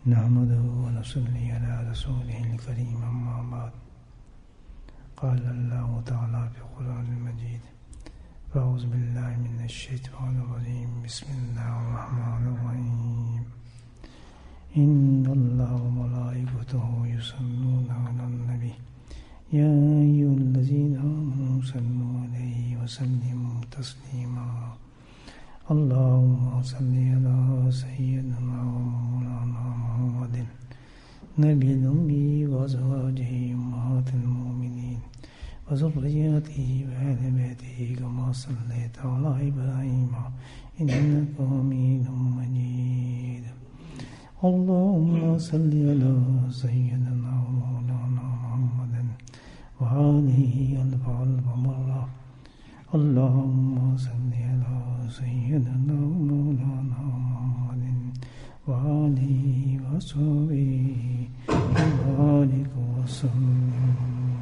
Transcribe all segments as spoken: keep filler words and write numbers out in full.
نحمده ونصلي على رسوله الكريم أما بعد قال الله تعالى في القرآن المجيد فأعوذ بالله من الشيطان الرجيم بسم الله الرحمن الرحيم إن الله وملائكته يصلون على النبي يا أيها الذين آمنوا صلوا عليه وسلموا تسليما اللهم صل على سيدنا ومولانا محمد نبي الأمي وأزواجه أمهات المؤمنين وذرياته وأهل بيته كما صليت على إبراهيم إنك حميد مجيد اللهم صل على سيدنا ومولانا محمد وآله ألف ألف مرة اللهم صل على سيدنا ومولانا محمد وآله وصحبه وبارك وسلم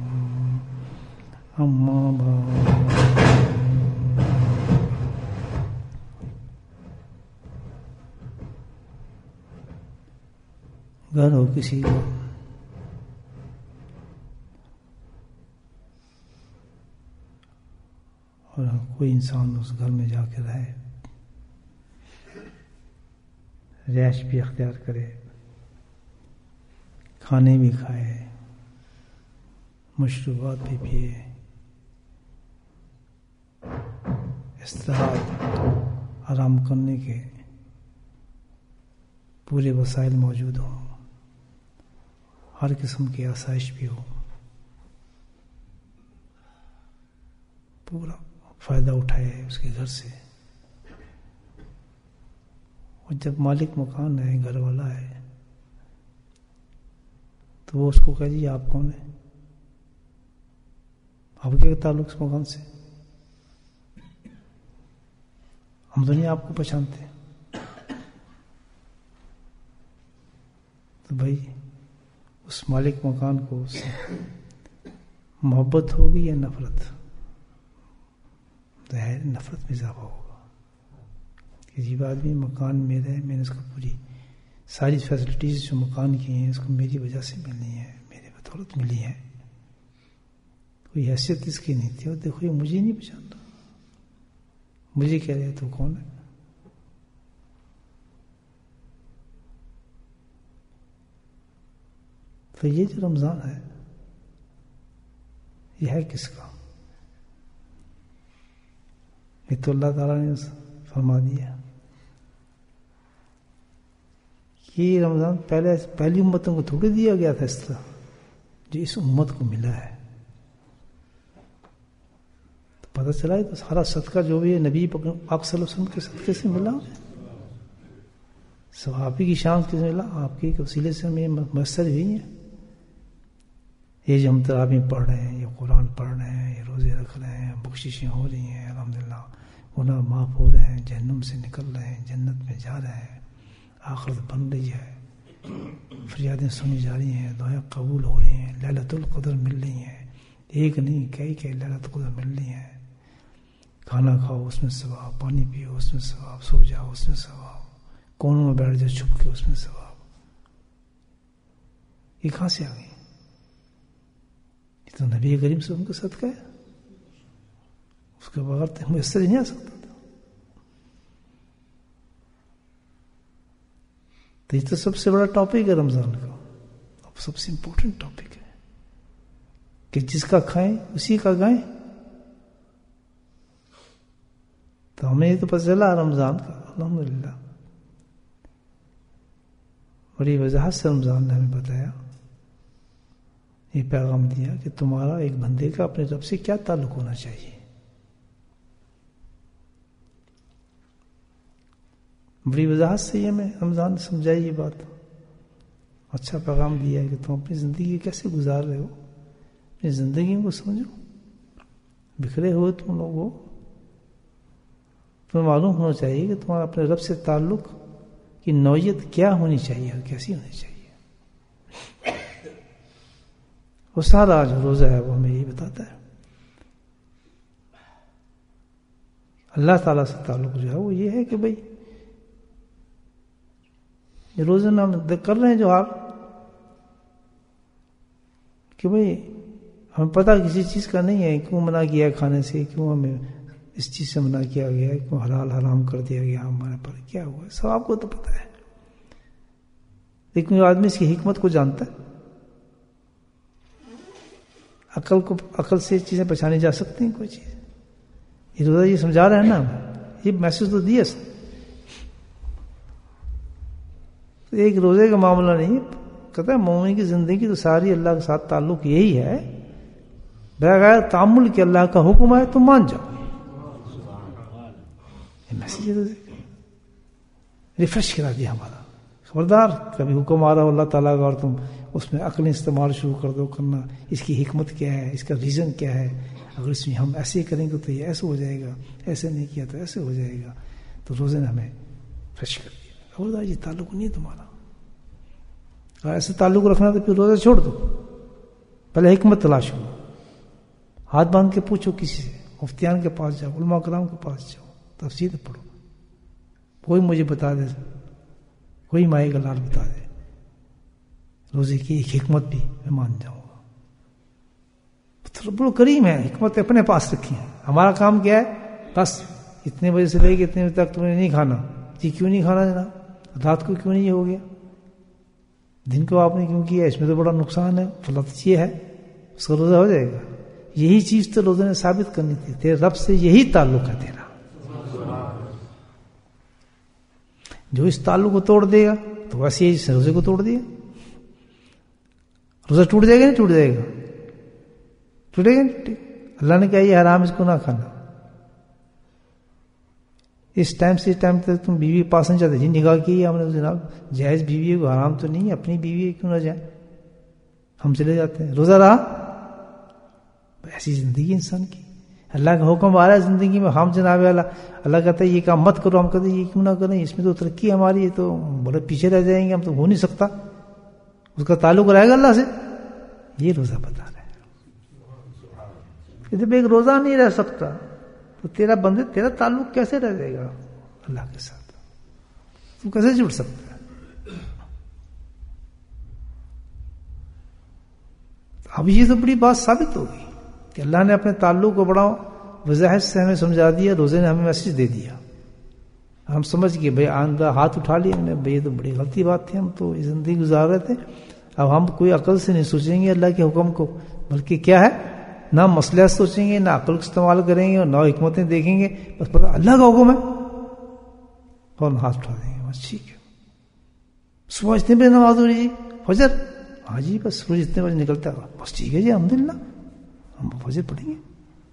أما بعد گھر ہو کسی کو اور کوئی انسان اس گھر میں جا کے رہے رہائش بھی اختیار کرے کھانے بھی کھائے مشروبات بھی پیے استراحت آرام کرنے کے پورے وسائل موجود ہوں ہر قسم کی آسائش بھی ہو پورا فائدہ اٹھائے اس کے گھر سے اور جب مالک مکان ہے گھر والا ہے تو وہ اس کو کہہ جی آپ کون ہیں آپ کے تعلق اس مکان سے ہم تو نہیں آپ کو پہچانتے تو بھائی اس مالک مکان کو اس سے محبت ہوگی یا نفرت ظاہر نفرت میں اضافہ ہوگا کہ جی آدمی مکان میرا ہے میں نے اس کو پوری ساری فیسلٹیز جو مکان کی ہیں اس کو میری وجہ سے ملنی ہے میری بدولت ملی ہے کوئی حیثیت اس کی نہیں تھی اور دیکھو یہ مجھے نہیں پہچانتا مجھے کہہ رہے تو کون ہے تو یہ جو رمضان ہے یہ ہے کس کا یہ تو اللہ تعالیٰ نے فرما دیا یہ رمضان پہلے پہلی امتوں کو تھوڑی دیا گیا تھا اس طرح جو اس امت کو ملا ہے تو پتہ چلا ہے تو سارا صدقہ جو بھی ہے نبی پاک صلی اللہ علیہ وسلم کے صدقے سے ملا صحابی کی شان سے ملا آپ کے وسیلے سے ہمیں میسر ہوئی ہیں یہ جو ہم تراویح پڑھ رہے ہیں یہ قرآن پڑھ رہے ہیں یہ روزے رکھ رہے ہیں بخششیں ہو رہی ہیں الحمدللہ گناہ معاف ہو رہے ہیں جہنم سے نکل رہے ہیں جنت میں جا رہے ہیں آخرت بن رہی ہے فریادیں سنی جا رہی ہیں دعائیں قبول ہو رہی ہیں لیلۃ القدر مل رہی ہیں ایک نہیں کئی کئی لیلۃ القدر مل رہی ہیں کھانا کھاؤ اس میں ثواب پانی پیو اس میں ثواب سو جاؤ اس میں ثواب کونوں میں بیٹھ جاؤ چھپ کے اس میں ثواب یہ کہاں سے آ گئی تو نبی کریم سے ان کا صدقہ ہے اس کے بغیر تو میسر ہی نہیں آ سکتا تھا تو یہ تو سب سے بڑا ٹاپک ہے رمضان کا اب سب سے امپورٹنٹ ٹاپک ہے کہ جس کا کھائیں اسی کا گائیں تو ہمیں یہ تو پتہ چلا رمضان کا الحمدللہ بڑی وضاحت سے رمضان نے ہمیں بتایا یہ پیغام دیا کہ تمہارا ایک بندے کا اپنے رب سے کیا تعلق ہونا چاہیے بڑی وضاحت سے یہ ہمیں رمضان نے سمجھائی یہ بات اچھا پیغام دیا ہے کہ تم اپنی زندگی کیسے گزار رہے ہو اپنی زندگی کو سمجھو بکھرے ہوئے تم لوگ ہو تمہیں معلوم ہونا چاہیے کہ تمہارا اپنے رب سے تعلق کی نوعیت کیا ہونی چاہیے اور کیسی ہونی چاہیے وہ سارا جو روزہ ہے وہ ہمیں یہی بتاتا ہے اللہ تعالیٰ سے تعلق جو ہے وہ یہ ہے کہ بھائی روزانہ ہم کر رہے ہیں جو حال کہ بھئی ہمیں پتہ کسی چیز کا نہیں ہے، کیوں منع کیا ہے کھانے سے، کیوں ہمیں اس چیز سے منع کیا گیا ہے، کیوں حلال حرام کر دیا گیا ہمارے پر، کیا ہوا ہے، سب آپ کو تو پتہ ہے. لیکن جو آدمی اس کی حکمت کو جانتا ہے، عقل کو عقل سے چیزیں پہچانی جا سکتی ہیں. کوئی چیز یہ روزہ یہ سمجھا رہے ہیں نا، یہ میسج تو دیا سر. ایک روزے کا معاملہ نہیں، کہتا ہے مومن کی زندگی تو ساری اللہ کے ساتھ تعلق یہی ہے، بغیر تعامل کے اللہ کا حکم ہے تو مان جاؤ. یہ میسج ریفریش کرا دیا ہمارا. خبردار کبھی حکم آ رہا ہو اللہ تعالیٰ کا اور تم اس میں عقل استعمال شروع کر دو کرنا، اس کی حکمت کیا ہے، اس کا ریزن کیا ہے، اگر اس میں ہم ایسے کریں گے تو یہ ایسے ہو جائے گا، ایسے نہیں کیا تو ایسے ہو جائے گا. تو روزے نے ہمیں فریش کر دیا. خبردار یہ تعلق نہیں ہے تمہارا. اگر ایسے تعلق رکھنا تو پھر روزہ چھوڑ دو، پہلے حکمت تلاش کرو. ہاتھ باندھ کے پوچھو کسی سے، مفتیان کے پاس جاؤ، علماء کرام کے پاس جاؤ، تفسیر پڑھو. کوئی مجھے بتا دے، کوئی مائی کا لال بتا دے روزے کی ایک حکمت بھی میں مان جاؤں گا. رب الکریم ہے، حکمت اپنے پاس رکھی ہے. ہمارا کام کیا ہے؟ بس اتنے بجے سے لے کے اتنے بجے تک تم نے نہیں کھانا. جی کیوں نہیں کھانا جناب؟ رات کو کیوں نہیں ہو گیا؟ دن کو آپ نے کیوں کیا؟ اس میں تو بڑا نقصان ہے، فلت یہ ہے، اس کا روزہ ہو جائے گا. یہی چیز تو روزے نے ثابت کرنی تھی. تیرے رب سے یہی تعلق ہے تیرا. جو اس تعلق کو توڑ دے گا تو ویسے ہی روزے کو توڑ دیا. روزہ ٹوٹ جائے گا نہیں ٹوٹ جائے گا؟ ٹوٹے گا نہیں. اللہ نے کہا یہ حرام، اس کو نہ کھانا. اس ٹائم سے اس ٹائم تک تم بیوی کے پاس نہیں جاتے. جی نکاح کی ہم نے جناب، جائز بیوی کو حرام تو نہیں ہے، اپنی بیوی کیوں نہ جائیں، ہم چلے جاتے ہیں. روزہ رہا، ایسی زندگی انسان کی. اللہ کا حکم آ رہا ہے زندگی میں، ہم جناب اللہ اللہ کہتا ہے یہ کام مت کرو، ہم کہتے ہیں یہ کیوں نہ کریں، اس میں تو ترقی ہماری ہے، تو بڑے پیچھے رہ جائیں گے ہم، تو ہو نہیں سکتا. اس کا تعلق رہے گا اللہ سے. یہ روزہ بتا رہا ہے. جب ایک روزہ نہیں رہ سکتا تو تیرا بندے تیرا تعلق کیسے رہ جائے گا اللہ کے ساتھ؟ تو کیسے جڑ سکتا ہے؟ اب یہ تو بڑی بات ثابت ہوگی کہ اللہ نے اپنے تعلق کو بڑا وضاحت سے ہمیں سمجھا دیا. روزے نے ہمیں میسج دے دیا. ہم سمجھ گئے بھائی، آندہ ہاتھ اٹھا لیا ہم نے، بھائی یہ تو بڑی غلطی بات تھی، ہم تو یہ زندگی گزار رہے تھے. اب ہم کوئی عقل سے نہیں سوچیں گے اللہ کے حکم کو، بلکہ کیا ہے، نہ مسئلہ سوچیں گے، نہ عقل کا استعمال کریں گے، اور نہ حکمتیں دیکھیں گے. بس پتہ اللہ کا حکم ہے اور ہاتھ اٹھا دیں گے. بس ٹھیک ہے. صبح اتنے بجے نماز ہو رہی جی، فجر، ہاں جی بس سورج اتنے بجے نکلتا ہے، بس ٹھیک ہے جی الحمدللہ ہم فجر پڑھیں گے.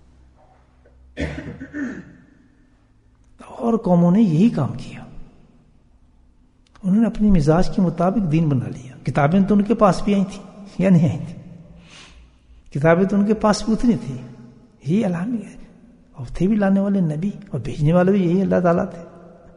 اور قوموں نے یہی کام کیا. انہوں نے اپنی مزاج کے مطابق دین بنا لیا. کتابیں تو ان کے پاس بھی آئی تھیں یا نہیں آئی تھیں؟ کتابیں تو ان کے پاس بھی اتنی تھی. یہی علامت ہے. اور تھے بھی لانے والے نبی، اور بھیجنے والے بھی یہی اللہ تعالیٰ تھے.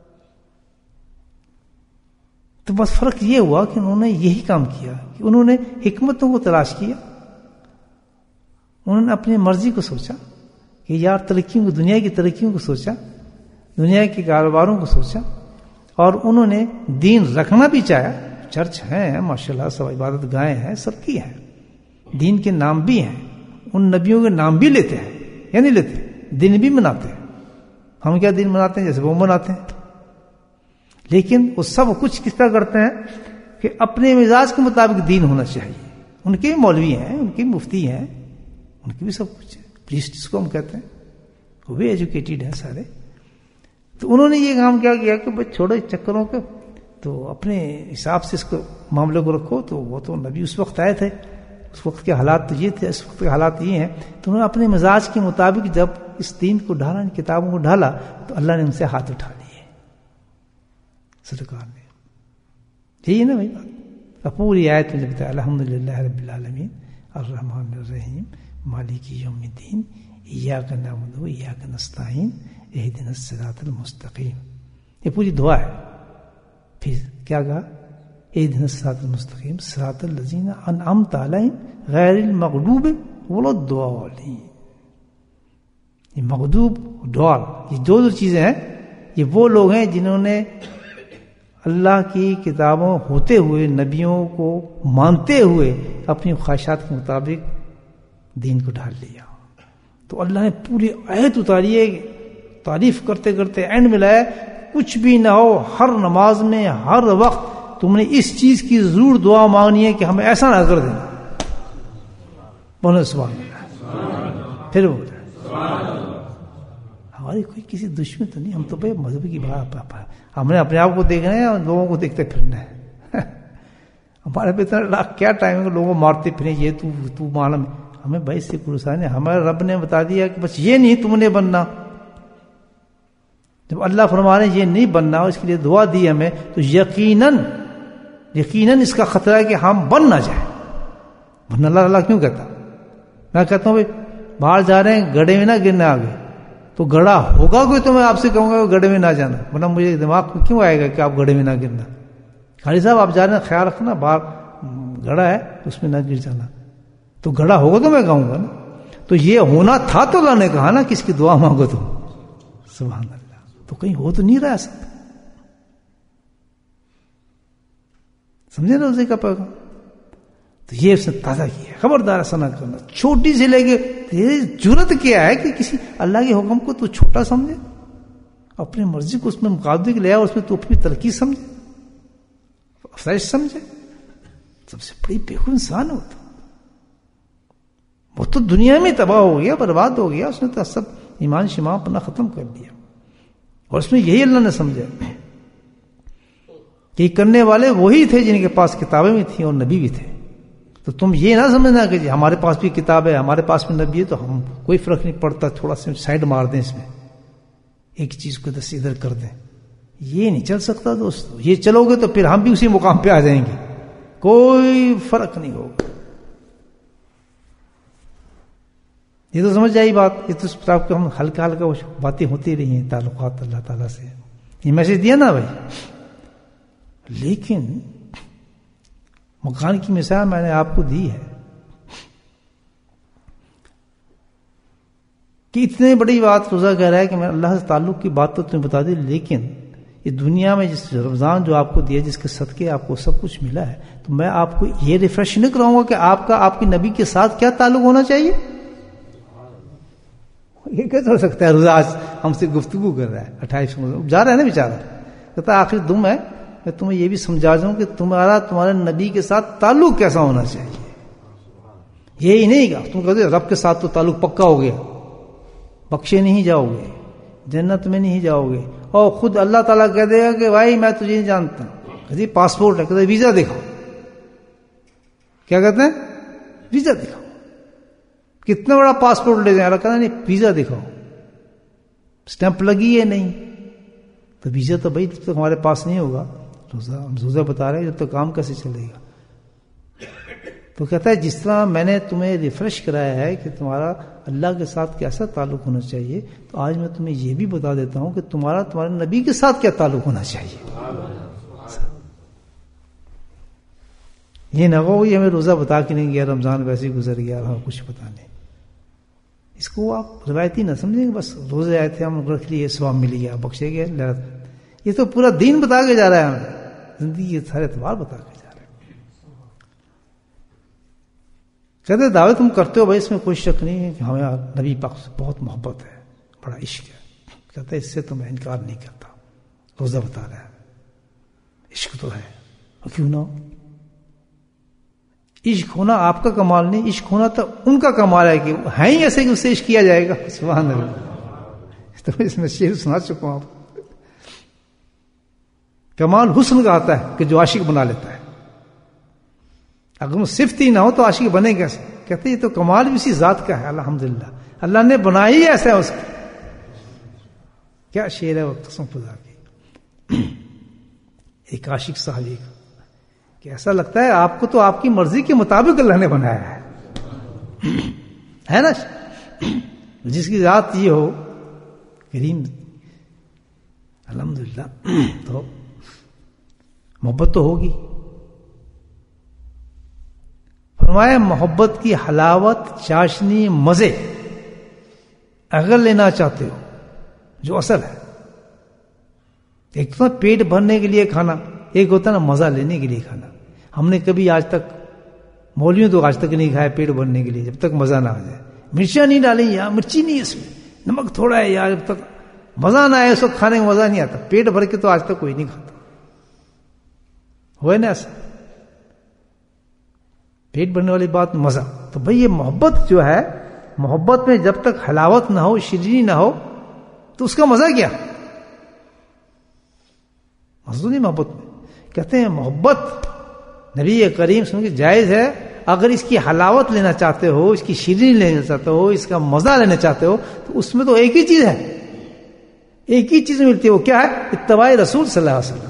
تو بس فرق یہ ہوا کہ انہوں نے یہی کام کیا کہ انہوں نے حکمتوں کو تلاش کیا. انہوں نے اپنی مرضی کو سوچا کہ یار ترقیوں کو، دنیا کی ترقیوں کو سوچا، دنیا کے کاروباروں کو سوچا، اور انہوں نے دین رکھنا بھی چاہا. چرچ ہیں ماشاءاللہ، سب عبادت گاہیں ہیں، سب کی ہیں، دین کے نام بھی ہیں، ان نبیوں کے نام بھی لیتے ہیں یا نہیں لیتے، دن بھی مناتے ہیں. ہم کیا دن مناتے ہیں؟ جیسے وہ مناتے ہیں. لیکن وہ سب کچھ کس طرح کرتے ہیں کہ اپنے مزاج کے مطابق دین ہونا چاہیے. ان کے بھی مولوی ہیں، ان کے بھی مفتی ہیں، ان کی بھی سب کچھ ہے، پریسٹ جس کو ہم کہتے ہیں، وہ بھی ایجوکیٹڈ ہیں سارے. تو انہوں نے یہ کام کیا کیا کہ بھائی چھوڑو اس چکروں کے، تو اپنے حساب سے اس کو معاملے کو رکھو. تو وہ تو نبی اس وقت آئے تھے، اس وقت کے حالات تو یہ تھے، اس وقت کے حالات یہ ہیں. تو انہوں نے اپنے مزاج کے مطابق جب اس دین کو ڈھالا، ان کتابوں کو ڈھالا، تو اللہ نے ان سے ہاتھ اٹھا لیے سرکار نے. یہی ہے نا بھائی بات. پوری آیت میں بتایا الحمدللہ رب العالمین الرحمن الرحیم مالک یوم الدین ایاک نعبد و ایاک نستعین اہدنا الصراط المستقیم. یہ پوری دعا ہے. پھر کیا کہا؟ اہدنا الصراط المستقیم صراط الذین انعمت علیہم غیر المغضوب ولا الضالین. یہ مغضوب ڈال، یہ دو دو چیزیں ہیں. یہ وہ لوگ ہیں جنہوں نے اللہ کی کتابوں ہوتے ہوئے نبیوں کو مانتے ہوئے اپنی خواہشات کے مطابق دین کو ڈھال لیا. تو اللہ نے پوری آیت اتاری ہے, تعریف کرتے کرتے اینڈ میں لایا کچھ بھی نہ ہو, ہر نماز میں ہر وقت تم نے اس چیز کی ضرور دعا مانگنی ہے کہ ہمیں ایسا نہ کر دیں. بولے سبحان اللہ. پھر بولے ہماری کوئی کسی دشمن تو نہیں, ہم تو بھائی مذہب کی بات, ہم نے اپنے آپ کو دیکھنا ہے اور لوگوں کو دیکھتے پھرنا ہے. ہمارے پہ اتنا کیا ٹائم ہے لوگوں کو مارتے پھریں, یہ تو تو معلوم. ہمیں بھائی سے پرسان ہے, ہمارے رب نے بتا دیا کہ بس یہ نہیں تم نے بننا. جب اللہ فرما رہے یہ نہیں بننا اور اس کے لیے دعا دی ہمیں, تو یقیناً یقیناً اس کا خطرہ ہے کہ ہم بن نہ جائیں. ورنہ اللہ اللہ کیوں کہتا؟ میں کہتا ہوں بھائی باہر جا رہے ہیں گڑھے میں نہ گرنا آگے, تو گڑھا ہوگا کوئی تو میں آپ سے کہوں گا گڑھے میں نہ جانا, ورنہ مجھے دماغ میں کیوں آئے گا کہ آپ گڑھے میں نہ گرنا. خالی صاحب آپ جا رہے ہیں خیال رکھنا, باہر گڑھا ہے اس میں نہ گر جانا. تو گڑھا ہوگا تو میں کہوں گا نا. تو یہ ہونا تھا تو اللہ نے کہا نا کہ اس کی دعا مانگو تو. سبحان اللہ. تو کہیں ہو تو نہیں رہا ایسا. سمجھے نا روزے کا پیغام. تو یہ اس نے تازہ کیا, خبردار ایسا نہ کرنا. چھوٹی سی لے کے تیری جرت کیا ہے کہ کسی اللہ کے حکم کو تو چھوٹا سمجھے, اپنی مرضی کو اس میں مقابلے کے لے آؤ, اس میں تو اپنی ترقی سمجھے, افزائش سمجھے. سب سے بڑی بیوقوف انسان ہوتا, وہ تو دنیا میں تباہ ہو گیا, برباد ہو گیا. اس نے تو سب ایمان شیمان اپنا ختم کر دیا. اور اس میں یہی اللہ نے سمجھا کہ کرنے والے وہی تھے جن کے پاس کتابیں بھی تھیں اور نبی بھی تھے. تو تم یہ نہ سمجھنا کہ جی ہمارے پاس بھی کتاب ہے, ہمارے پاس بھی نبی ہے, تو ہم کوئی فرق نہیں پڑتا, تھوڑا سا سائڈ مار دیں, اس میں ایک چیز کو ادھر سے ادھر کر دیں. یہ نہیں چل سکتا دوستو. یہ چلو گے تو پھر ہم بھی اسی مقام پہ آ جائیں گے, کوئی فرق نہیں ہوگا. یہ تو سمجھ جائے بات. یہ تو کتاب کے ہم ہلکا ہلکا باتیں ہوتی رہی ہیں تعلقات اللہ تعالیٰ سے. یہ میسج دیا نا بھائی. لیکن مکان کی مثال میں نے آپ کو دی ہے کہ اتنی بڑی بات روزہ کہہ رہا ہے کہ میں اللہ سے تعلق کی بات تو تمہیں بتا دی, لیکن یہ دنیا میں جس رمضان جو آپ کو دیا, جس کے صدقے آپ کو سب کچھ ملا ہے, تو میں آپ کو یہ ریفریش نہیں کراؤں گا کہ آپ کا آپ کے نبی کے ساتھ کیا تعلق ہونا چاہیے. یہ کیسے ہو سکتا ہے؟ روزہ آج ہم سے گفتگو کر رہا ہے, اٹھائیس جا رہا ہے نا بیچارہ, کہتا ہے آخر دم ہے میں تمہیں یہ بھی سمجھا دوں کہ تمہارا تمہارے نبی کے ساتھ تعلق کیسا ہونا چاہیے. یہی نہیں گا تم کہتے رب کے ساتھ تو تعلق پکا ہو گیا, بخشے نہیں جاؤ گے, جنت میں نہیں جاؤ گے, اور خود اللہ تعالیٰ کہہ دے گا کہ بھائی میں تجھے نہیں جانتا. کہتے پاسپورٹ ہے, کہتے ویزا دکھاؤ. کیا کہتے ہیں؟ ویزا دکھاؤ. کتنا بڑا پاسپورٹ لے جائیں, اللہ کہتا نہیں ویزا دکھاؤ. اسٹیمپ لگی ہے نہیں, تو ویزا تو بھائی جب تک ہمارے پاس نہیں ہوگا. روزہ ہم روزہ بتا رہے ہیں, جب تک کام کیسے چلے گا. تو کہتا ہے جس طرح میں نے تمہیں ریفریش کرایا ہے کہ تمہارا اللہ کے ساتھ کیسا تعلق ہونا چاہیے, تو آج میں تمہیں یہ بھی بتا دیتا ہوں کہ تمہارا تمہارے نبی کے ساتھ کیا تعلق ہونا چاہیے. یہ نہ ہو یہ ہمیں روزہ بتا کے نہیں گیا, رمضان ویسے ہی گزر گیا, ہاں کچھ پتا نہیں. اس کو آپ روایتی نہ سمجھیں کہ بس روزے آئے تھے ہم رکھ لیے, ثواب مل گیا, بخشے گیا. یہ تو پورا دین بتا کے جا رہا ہے ہمیں, زندگی کے سارے اعتبار بتا کے جا رہے ہیں. کہتے دعوے تم کرتے ہو بھائی, اس میں کوئی شک نہیں ہے کہ ہمیں نبی پاک سے بہت محبت ہے, بڑا عشق ہے. کہتے اس سے تو میں انکار نہیں کرتا, روزہ بتا رہا ہے عشق تو ہے, اور کیوں نہ ہو. عشق ہونا آپ کا کمال نہیں, عشق ہونا تو ان کا کمال ہے کہ ہیں ہی ایسے کہ اس سے عشق کیا جائے گا. سبحان اللہ. تو اس میں شعر سنا چکا ہوں آپ کو. کمال حسن کا آتا ہے کہ جو عاشق بنا لیتا ہے. اگر وہ صفت ہی نہ ہو تو عاشق بنے کیسے؟ کہتے یہ تو کمال بھی اسی ذات کا ہے. الحمدللہ اللہ نے بنایا ہی ایسا ہے اس کا. کیا شعر ہے وہ قسم خدا کی. ایک عاشق صحابی کا کہ ایسا لگتا ہے آپ کو تو آپ کی مرضی کے مطابق اللہ نے بنایا ہے, ہے نا. جس کی ذات یہ ہو کریم, الحمدللہ, تو محبت تو ہوگی. فرمایا محبت کی حلاوت, چاشنی, مزے اگر لینا چاہتے ہو, جو اصل ہے ایک تو پیٹ بھرنے کے لیے کھانا، ایک ہوتا ہے نا مزہ لینے کے لیے کھانا. ہم نے کبھی آج تک، مولویوں تو آج تک نہیں کھایا پیٹ بھرنے کے لیے جب تک مزہ نہ آ جائے. مرچیاں نہیں ڈالیں یار، مرچی نہیں اس میں، نمک تھوڑا ہے یار، جب تک مزہ نہ آئے اس وقت کھانے کا مزہ نہیں آتا. پیٹ بھر کے تو آج تک کوئی نہیں کھاتا، ہوئے نا ایسا؟ پیٹ بھرنے والی بات مزہ. تو بھئی یہ محبت جو ہے، محبت میں جب تک حلاوت نہ ہو، شیرینی نہ ہو، تو اس کا مزہ کیا؟ مزہ نہیں محبت میں. کہتے ہیں محبت نبی کریم سن کے جائز ہے اگر اس کی حلاوت لینا چاہتے ہو، اس کی شیرینی لینا چاہتے ہو، اس کا مزہ لینا چاہتے ہو، تو اس میں تو ایک ہی چیز ہے، ایک ہی چیز ملتی ہے. وہ کیا ہے؟ اتباع رسول صلی اللہ علیہ وسلم.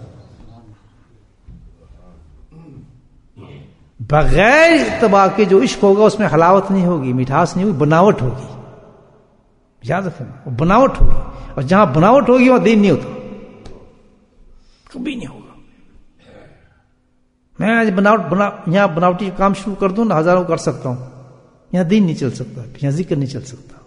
بغیر اتباع کے جو عشق ہوگا اس میں حلاوت نہیں ہوگی، مٹھاس نہیں ہوگی، بناوٹ ہوگی. یاد رکھنا، وہ بناوٹ ہوگی، اور جہاں بناوٹ ہوگی وہاں دین نہیں ہوتا، کبھی نہیں ہوگا. میں آج بناوٹ بنا یہاں بناوٹی کام شروع کر دوں نا، ہزاروں کر سکتا ہوں، یہاں دین نہیں چل سکتا، یہاں ذکر نہیں چل سکتا.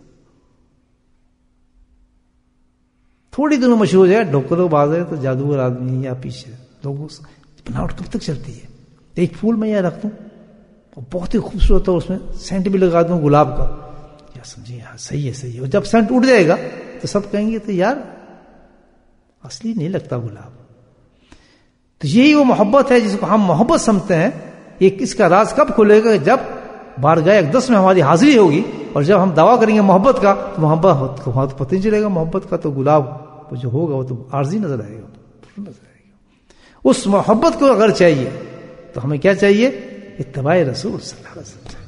تھوڑی دنوں مشہور ہے ڈھوکرو باز ہے تو جادوگر آدمی یا پیچھے لوگوں، بناوٹ کب تک چلتی ہے؟ ایک پھول میں یہ رکھ دوں بہت ہی خوبصورت ہو، اس میں سینٹ بھی لگا دوں گلاب کا، یا سمجھے ہاں صحیح ہے صحیح ہے، اور جب سینٹ اڑ جائے گا تو سب کہیں گے تو یار اصلی نہیں لگتا گلاب. تو یہی وہ محبت ہے جس کو ہم محبت سمجھتے ہیں. یہ کس کا راز کب کھلے گا؟ جب بارگاہ اقدس میں ہماری حاضری ہوگی، اور جب ہم دعویٰ کریں گے محبت کا، تو محبت کو وہاں تو پتہ نہیں چلے گا محبت کا. تو گلاب وہ جو ہوگا وہ تو عارضی نظر آئے گا، نظر آئے گا. اس محبت کو اگر چاہیے تو ہمیں کیا چاہیے؟ اتباع رسول صلی اللہ علیہ وسلم.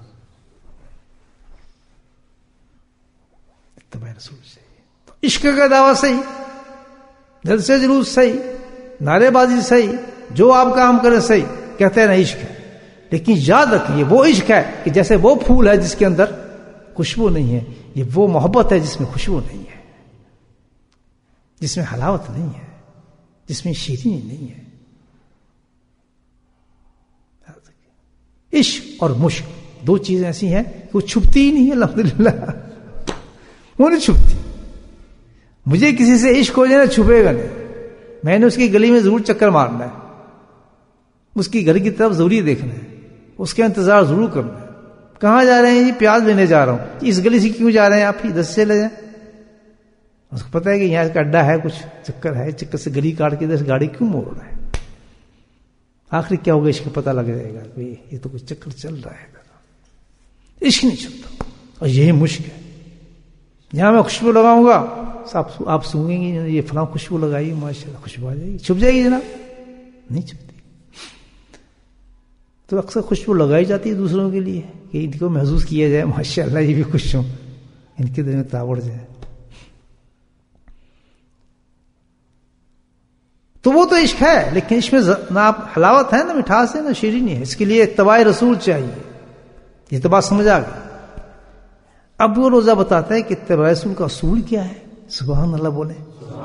اتباع رسول چاہیے. تو عشق کا دعویٰ صحیح، جلسے جلوس صحیح، نعرے بازی صحیح، جو آپ کام کرے صحیح، کہتے ہیں نا عشق ہے. لیکن یاد رکھیے وہ عشق ہے کہ جیسے وہ پھول ہے جس کے اندر خوشبو نہیں ہے، یہ وہ محبت ہے جس میں خوشبو نہیں ہے، جس میں حلاوت نہیں ہے، جس میں شیرینی نہیں ہے. عشق اور مشق دو چیزیں ایسی ہیں کہ وہ چھپتی ہی نہیں ہے. الحمدللہ وہ نہیں چھپتی. مجھے کسی سے عشق ہو جائے نا، چھپے گا نہیں. میں نے اس کی گلی میں ضرور چکر مارنا ہے، اس کی گھر کی طرف ضروری دیکھنا ہے، اس کا انتظار ضرور کرنا ہے. کہاں جا رہے ہیں جی؟ پیاز لینے جا رہا ہوں. اس گلی سے کیوں جا رہے ہیں آپ؟ ہی دس سے لے جائیں. اس کو پتا ہے کہ یہاں کا اڈا ہے، کچھ چکر ہے، چکر سے گلی کاٹ کے ادھر گاڑی کیوں موڑ رہا ہے؟ آخری کیا ہوگا؟ عشق پتہ لگ جائے گا کہ یہ تو کچھ چکر چل رہا ہے. عشق نہیں چلتا، اور یہی مشک ہے. جہاں میں خوشبو لگاؤں گا آپ سونگیں گے یہ فلاں خوشبو لگائی، ماشاء اللہ خوشبو آ جائے گی. چھپ جائے گی جناب؟ نہیں چھپتی. تو اکثر خوشبو لگائی جاتی ہے دوسروں کے لیے کہ ان کو محسوس کیا جائے ماشاء اللہ یہ بھی خوش ہوں، ان کے دل میں تاوڑ جائے. تو وہ تو عشق ہے، لیکن اس میں نہ حلاوت ہے، نہ مٹھاس ہے، نہ شیرینی ہے. اس کے لیے اتباع رسول چاہیے. یہ تو بات سمجھ آ گئی. اب وہ روزہ بتاتا ہے کہ اتباع رسول کا اصول کیا ہے. سبحان اللہ بولے.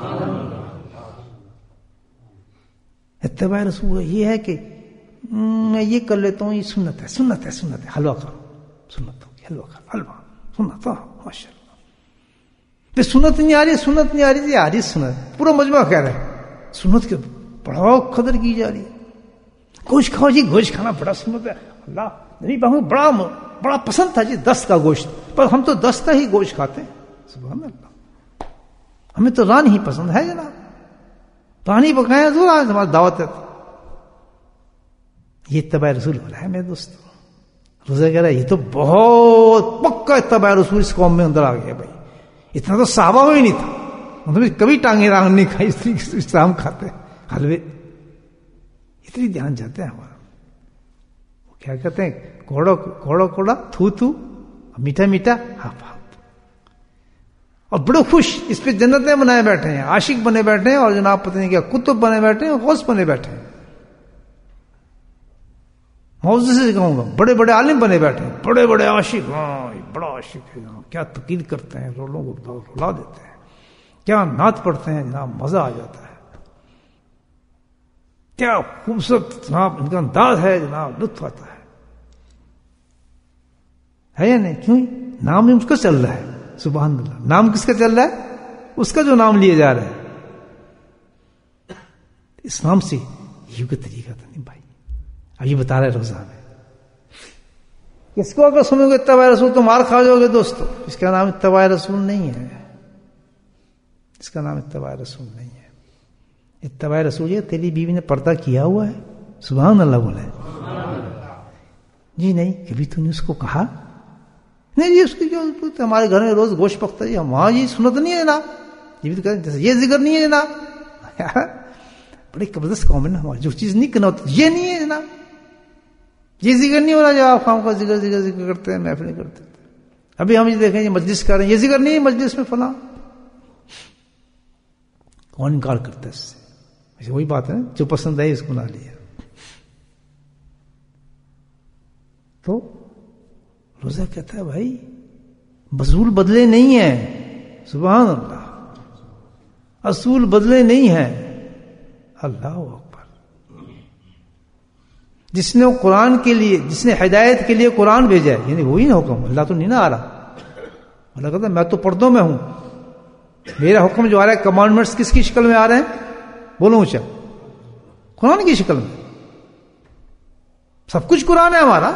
اتباع رسول یہ ہے کہ میں یہ کر لیتا ہوں، یہ سنت ہے سنت ہے سنت ہے حلوہ کرو، سنت ہوگی حلوہ کرو، حلوہ سنت. ماشاء اللہ سنت نہیں آ رہی، سنت نہیں آ رہی، آ رہی سنت. پورا مجمع کہہ رہا ہے سنت کے بڑا قدر کی جا رہی ہے. گوشت کھاؤ جی، گوشت کھانا بڑا سنت ہے. اللہ نبی پاک بڑا بڑا پسند تھا جی دست کا گوشت، پر ہم تو دست کا ہی گوشت کھاتے ہیں. سبحان اللہ. ہمیں تو ران ہی پسند ہے جناب. پانی پکائیں ضرور آج ہماری دعوت ہے. یہ اتباع رسول ہو رہا ہے میرے دوست. روزہ کہہ رہا ہے یہ تو بہت پکا اتباع رسول اس قوم میں اندر آ گیا. بھائی اتنا تو صحابہ میں ہی نہیں تھا، انہوں نے کبھی ٹانگیں رانگ نہیں کھائی، اس طریقے سے ہم کھاتے حلوے. اتنی دھیان جاتے ہیں ہمارا. وہ کیا کہتے ہیں کوڑا کوڑا کوڑا تھو تھو، میٹھا میٹھا ہاپ ہاپ. اور بڑے خوش اس پہ جنتیں بنائے بیٹھے ہیں، عاشق بنے بیٹھے ہیں، اور جناب پتہ نہیں کیا کتب بنے بیٹھے ہیں، غوث بنے بیٹھے ہیں. موضوع سے کہوں گا بڑے بڑے عالم بنے بیٹھے ہیں، بڑے بڑے عاشق. ہاں بڑا عاشق ہے جناب، کیا تقریر کرتے ہیں، رولوں کو رلا دیتے ہیں، کیا نعت پڑھتے ہیں جناب، مزہ آ جاتا ہے. کیا خوبصورت جناب ان کا انداز ہے جناب، لطف آتا ہے. ہے یا نہیں؟ کیوں؟ نام اس کا چل رہا ہے. سبحان اللہ. نام کس کا چل رہا ہے؟ اس کا جو نام لیے جا رہا ہے. اسلام سے یوں کا طریقہ تھا نہیں بھائی. اب یہ بتا رہے روزہ میں اس کو اگر سنو گے اتباع رسول تو مار کھا جاؤ گے دوستو. اس کا نام اتباع رسول نہیں ہے, اس کا نام اتباع رسول نہیں ہے. اتباع رسول یہ تیری بیوی نے پردہ کیا ہوا ہے, سبحان اللہ بولے جی نہیں, کبھی تو نے اس کو کہا نہیں جی اس کی جو ہمارے گھر میں روز گوشت پکتا ہے وہاں جی سنت نہیں ہے جناب, یہ بھی تو کہتے ہیں یہ ذکر نہیں ہے جناب. بڑی زبردست قوم ہے نا ہماری, جو چیز نہیں کرنا ہوتا یہ نہیں ہے جناب, یہ ذکر نہیں ہو رہا جو آپ خام کا ذکر ذکر ذکر کرتے ہیں, محفلیں کرتے ہیں. ابھی ہم یہ دیکھیں یہ مجلس کر رہے ہیں, یہ ذکر نہیں ہے مجلس میں فلاں. کون انکار کرتا ہے اس سے؟ وہی بات ہے جو پسند ہے اس کو نہ لیا. تو روزہ کہتا ہے بھائی بذول بدلے نہیں ہیں, سبحان اللہ, اصول بدلے نہیں ہیں. اللہ اکبر. جس نے قرآن کے لیے, جس نے ہدایت کے لیے قرآن بھیجا ہے, یعنی وہی نا حکم, اللہ تو نہیں نہ آ رہا. اللہ کہتا ہے میں تو پردوں میں ہوں, میرا حکم جو آ رہا ہے کمانڈمنٹس کس کی شکل میں آ رہے ہیں, بولو اونچا, قرآن کی شکل میں. سب کچھ قرآن ہے ہمارا,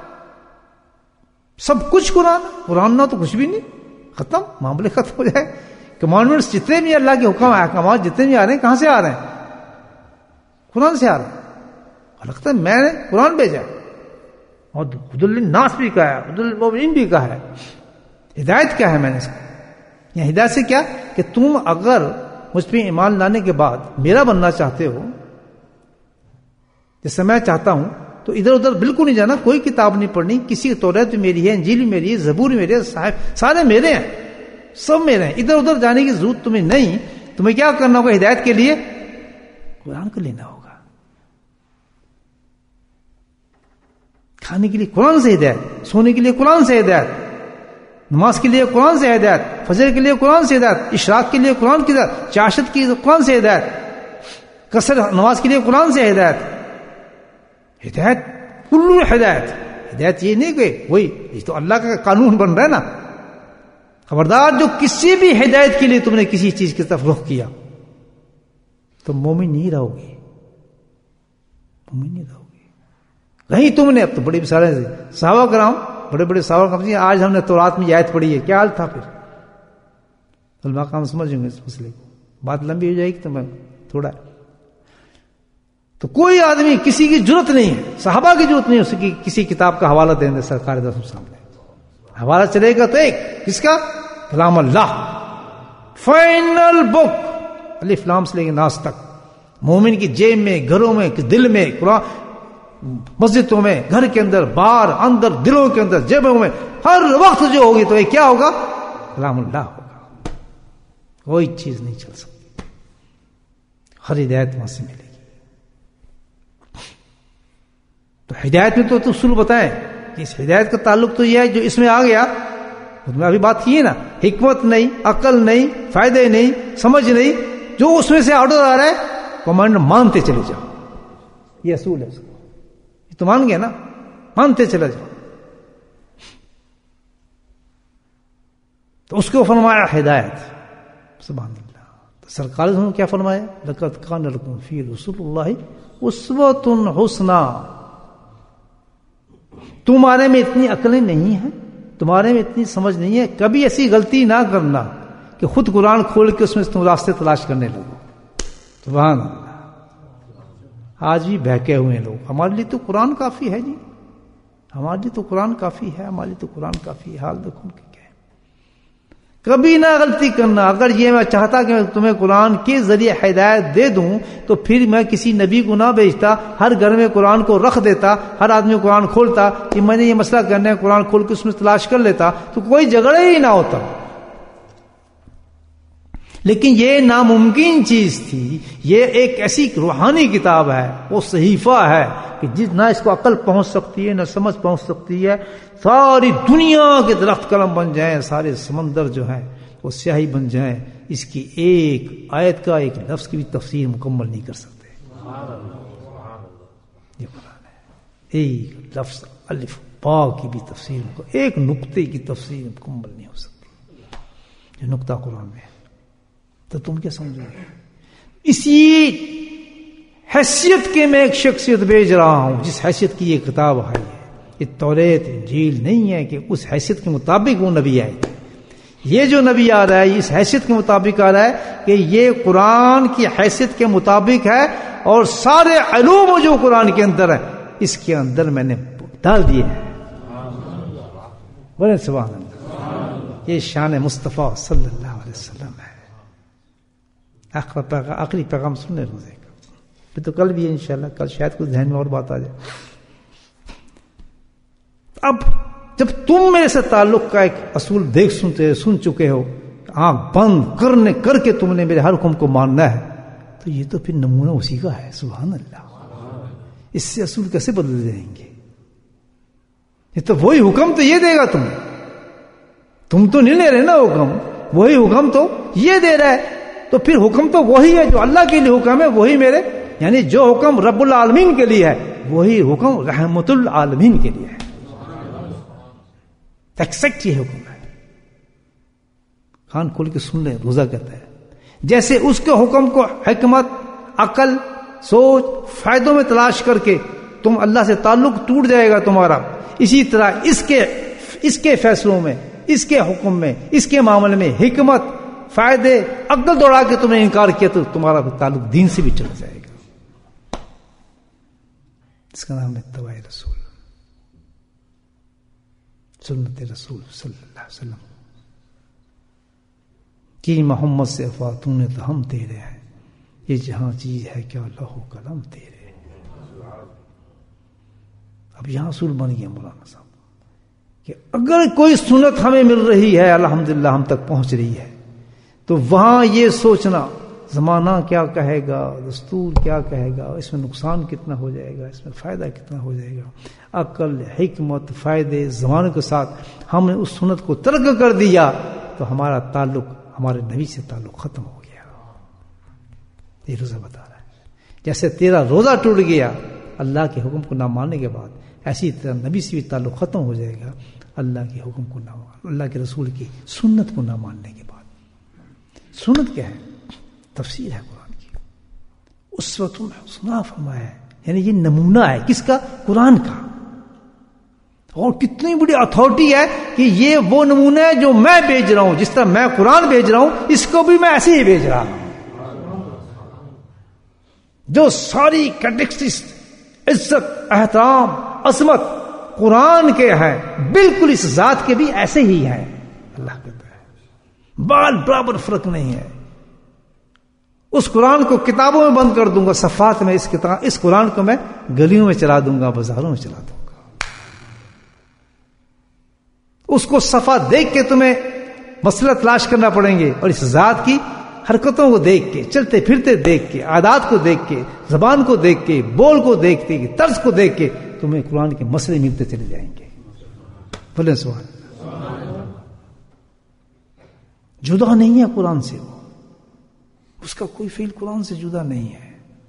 سب کچھ قرآن. قرآن نہ تو کچھ بھی نہیں, ختم, معاملے ختم ہو جائے. کمانڈمنٹس جتنے بھی اللہ کے حکم احکامات جتنے بھی آ رہے ہیں کہاں سے آ رہے ہیں؟ قرآن سے آ رہے ہیں. لگتا ہے میں نے قرآن بھیجا, اور خد الناس بھی کہا ہے, خد المؤمنین بھی کہا ہے. ہدایت کیا ہے میں نے اس کو, یہ ہدایت سے کیا کہ تم اگر مجھ پہ ایمان لانے کے بعد میرا بننا چاہتے ہو, جیسے میں چاہتا ہوں, تو ادھر ادھر بالکل نہیں جانا, کوئی کتاب نہیں پڑھنی, کسی توریت میری ہے, انجیل میری ہے, زبور میری ہے, صاحب سارے میرے ہیں, سب میرے ہیں. ادھر ادھر جانے کی ضرورت تمہیں نہیں. تمہیں کیا کرنا ہوگا ہدایت کے لیے؟ قرآن کو لینا ہوگا. کھانے کے لیے قرآن سے ہدایت, سونے کے لیے قرآن سے ہدایت, نماز کے لیے قرآن سے ہدایت, فجر کے لیے قرآن سے ہدایت, اشراق کے لیے قرآن کی ہدایت, چاشت کی قرآن سے ہدایت, قصر نماز کے لیے قرآن سے ہدایت. ہدایت کلو ہدایت. ہدایت یہ نہیں کہ وہی, یہ تو اللہ کا قانون بن رہا ہے نا. خبردار جو کسی بھی ہدایت کے لیے تم نے کسی چیز کی طرف رخ کیا تو مومن نہیں رہو گے, مومن نہیں رہو گے. کہیں تم نے, اب تو بڑی مثالیں سے صحابہ کرام, بڑے بڑے صحابہ کرام, آج ہم نے تورات میں آیت پڑھی ہے, کیا حال تھا پھر؟ علماء کرام سمجھیں گے اس مسئلے کو, بات لمبی ہو جائے گی تو میں تھوڑا. تو کوئی آدمی کسی کی ضرورت نہیں ہے, صحابہ کی ضرورت نہیں اس کی کسی کتاب کا حوالہ دیں دے سرکار دس سامنے. حوالہ چلے گا تو ایک کس کا؟ کلام اللہ, فائنل بک, الف لام سے لے کے ناس تک. مومن کی جیب میں, گھروں میں, دل میں قرآن, مسجدوں میں, گھر کے اندر, باہر, اندر, دلوں کے اندر, جیبوں میں, ہر وقت جو ہوگی تو یہ کیا ہوگا؟ کلام اللہ ہوگا. کوئی چیز نہیں چل سکتی, ہر ہدایت وہاں سے ملے گی. تو ہدایت میں تو اصول بتائیں کہ اس ہدایت کا تعلق تو یہ ہے جو اس میں آ گیا, میں ابھی بات کی ہے نا, حکمت نہیں, عقل نہیں, فائدے نہیں, سمجھ نہیں, جو اس میں سے آرڈر آ رہا ہے کمانڈ مانتے چلے جاؤ. یہ اصول ہے اس کا. یہ تو مان گیا نا, مانتے چلے جاؤ. تو اس کو فرمایا ہدایت. سبحان اللہ. تو سرکار نے کیا فرمایا؟ لقد کان لکم فی رسول اللہ اسوۃ حسنہ. تمہارے میں اتنی عقلیں نہیں ہیں, تمہارے میں اتنی سمجھ نہیں ہے, کبھی ایسی غلطی نہ کرنا کہ خود قرآن کھول کے اس میں تم راستے تلاش کرنے لگو. سبحان اللہ. آج بھی بہکے ہوئے ہیں لوگ. ہمارے لیے تو قرآن کافی ہے جی, ہمارے لیے تو قرآن کافی ہے, ہمارے لیے تو قرآن کافی ہے. حال دیکھو ان کے کیا ہے. کبھی نہ غلطی کرنا. اگر یہ میں چاہتا کہ میں تمہیں قرآن کے ذریعے ہدایت دے دوں تو پھر میں کسی نبی کو نہ بھیجتا, ہر گھر میں قرآن کو رکھ دیتا, ہر آدمی قرآن کھولتا کہ میں نے یہ مسئلہ کرنا ہے, قرآن کھول کے اس میں تلاش کر لیتا تو کوئی جھگڑا ہی نہ ہوتا. لیکن یہ ناممکن چیز تھی. یہ ایک ایسی روحانی کتاب ہے, وہ صحیفہ ہے کہ جس نہ اس کو عقل پہنچ سکتی ہے, نہ سمجھ پہنچ سکتی ہے. ساری دنیا کے درخت قلم بن جائیں, سارے سمندر جو ہیں وہ سیاہی بن جائیں, اس کی ایک آیت کا, ایک لفظ کی بھی تفسیر مکمل نہیں کر سکتے. یہ قرآن ہے. ایک لفظ الف با کی بھی تفسیر, ایک نقطے کی تفسیر مکمل نہیں ہو سکتی. یہ نقطہ قرآن میں ہے تو تم کیا سمجھو گے؟ اسی حیثیت کے میں ایک شخصیت بھیج رہا ہوں جس حیثیت کی یہ کتاب آئی ہے. یہ توریت انجیل نہیں ہے کہ اس حیثیت کے مطابق وہ نبی آئے. یہ جو نبی آ رہا ہے اس حیثیت کے مطابق آ رہا ہے کہ یہ قرآن کی حیثیت کے مطابق ہے، اور سارے علوم جو قرآن کے اندر ہے اس کے اندر میں نے ڈال دیے ہیں. بولے سبحان اللہ. یہ شان مصطفیٰ صلی اللہ علیہ وسلم ہے. آخری پیغام سننے روزے کا، پھر تو کل بھی ہے انشاءاللہ. کل شاید کچھ ذہن میں اور بات آ جائے. اب جب تم میرے سے تعلق کا ایک اصول دیکھ سنتے سن چکے ہو، آنکھ بند کرنے کر کے تم نے میرے ہر حکم کو ماننا ہے، تو یہ تو پھر نمونہ اسی کا ہے. سبحان اللہ. اس سے اصول کیسے بدل جائیں گے؟ یہ تو وہی حکم تو یہ دے گا. تم تم تو نہیں لے رہے نا حکم، وہی حکم تو یہ دے رہا ہے. تو پھر حکم تو وہی ہے جو اللہ کے لیے حکم ہے، وہی میرے، یعنی جو حکم رب العالمین کے لیے ہے وہی حکم رحمت العالمین کے لیے ہے. ایکسیکٹ یہ حکم ہے. کان کھول کے سن لیں. روزہ کہتا ہے جیسے اس کے حکم کو حکمت، عقل، سوچ، فائدوں میں تلاش کر کے تم اللہ سے تعلق ٹوٹ جائے گا تمہارا، اسی طرح اس کے اس کے فیصلوں میں، اس کے حکم میں، اس کے معاملے میں حکمت، فائدے، عقل دوڑا کے تم نے انکار کیا تو تمہارا تعلق دین سے بھی چلا جائے گا. اس کا نام ہے اتباع رسول، سنت رسول صلی اللہ علیہ وسلم. کی محمد سے فاتون نے تو ہم تیرے ہیں، یہ جہاں چیز ہے کیا لہو قلم تیرے. اب یہاں اصول بن گیا مولانا صاحب کہ اگر کوئی سنت ہمیں مل رہی ہے، الحمدللہ ہم تک پہنچ رہی ہے، تو وہاں یہ سوچنا زمانہ کیا کہے گا، دستور کیا کہے گا، اس میں نقصان کتنا ہو جائے گا، اس میں فائدہ کتنا ہو جائے گا. عقل، حکمت، فائدے، زمانے کے ساتھ ہم نے اس سنت کو ترک کر دیا تو ہمارا تعلق ہمارے نبی سے تعلق ختم ہو گیا. یہ روزہ بتا رہا ہے جیسے تیرا روزہ ٹوٹ گیا اللہ کے حکم کو نہ ماننے کے بعد، ایسی طرح نبی سے بھی تعلق ختم ہو جائے گا اللہ کے حکم کو نہ مان، اللہ کے رسول کی سنت کو نہ ماننے کے بعد. سنت کیا ہے؟ تفسیر ہے قرآن کی. اسوۃ حسنہ فرمایا ہے، یعنی یہ نمونہ ہے کس کا؟ قرآن کا. اور کتنی بڑی اتھارٹی ہے کہ یہ وہ نمونہ ہے جو میں بھیج رہا ہوں. جس طرح میں قرآن بھیج رہا ہوں اس کو بھی میں ایسے ہی بھیج رہا ہوں. جو ساری کیٹیگریز، عزت، احترام، عظمت قرآن کے ہیں، بالکل اس ذات کے بھی ایسے ہی ہیں. اللہ کہتا ہے بال برابر فرق نہیں ہے. اس قرآن کو کتابوں میں بند کر دوں گا، صفحات میں اس کتاب اس قرآن کو میں گلیوں میں چلا دوں گا، بازاروں میں چلا دوں گا. اس کو صفحہ دیکھ کے تمہیں مسئلہ تلاش کرنا پڑیں گے، اور اس ذات کی حرکتوں کو دیکھ کے، چلتے پھرتے دیکھ کے، عادات کو دیکھ کے، زبان کو دیکھ کے، بول کو دیکھ کے، طرز کو دیکھ کے تمہیں قرآن کے مسئلے ملتے چلے جائیں گے. بولے سبحان اللہ. جدا نہیں ہے قرآن سے، وہ اس کا کوئی فعل قرآن سے جدا نہیں ہے.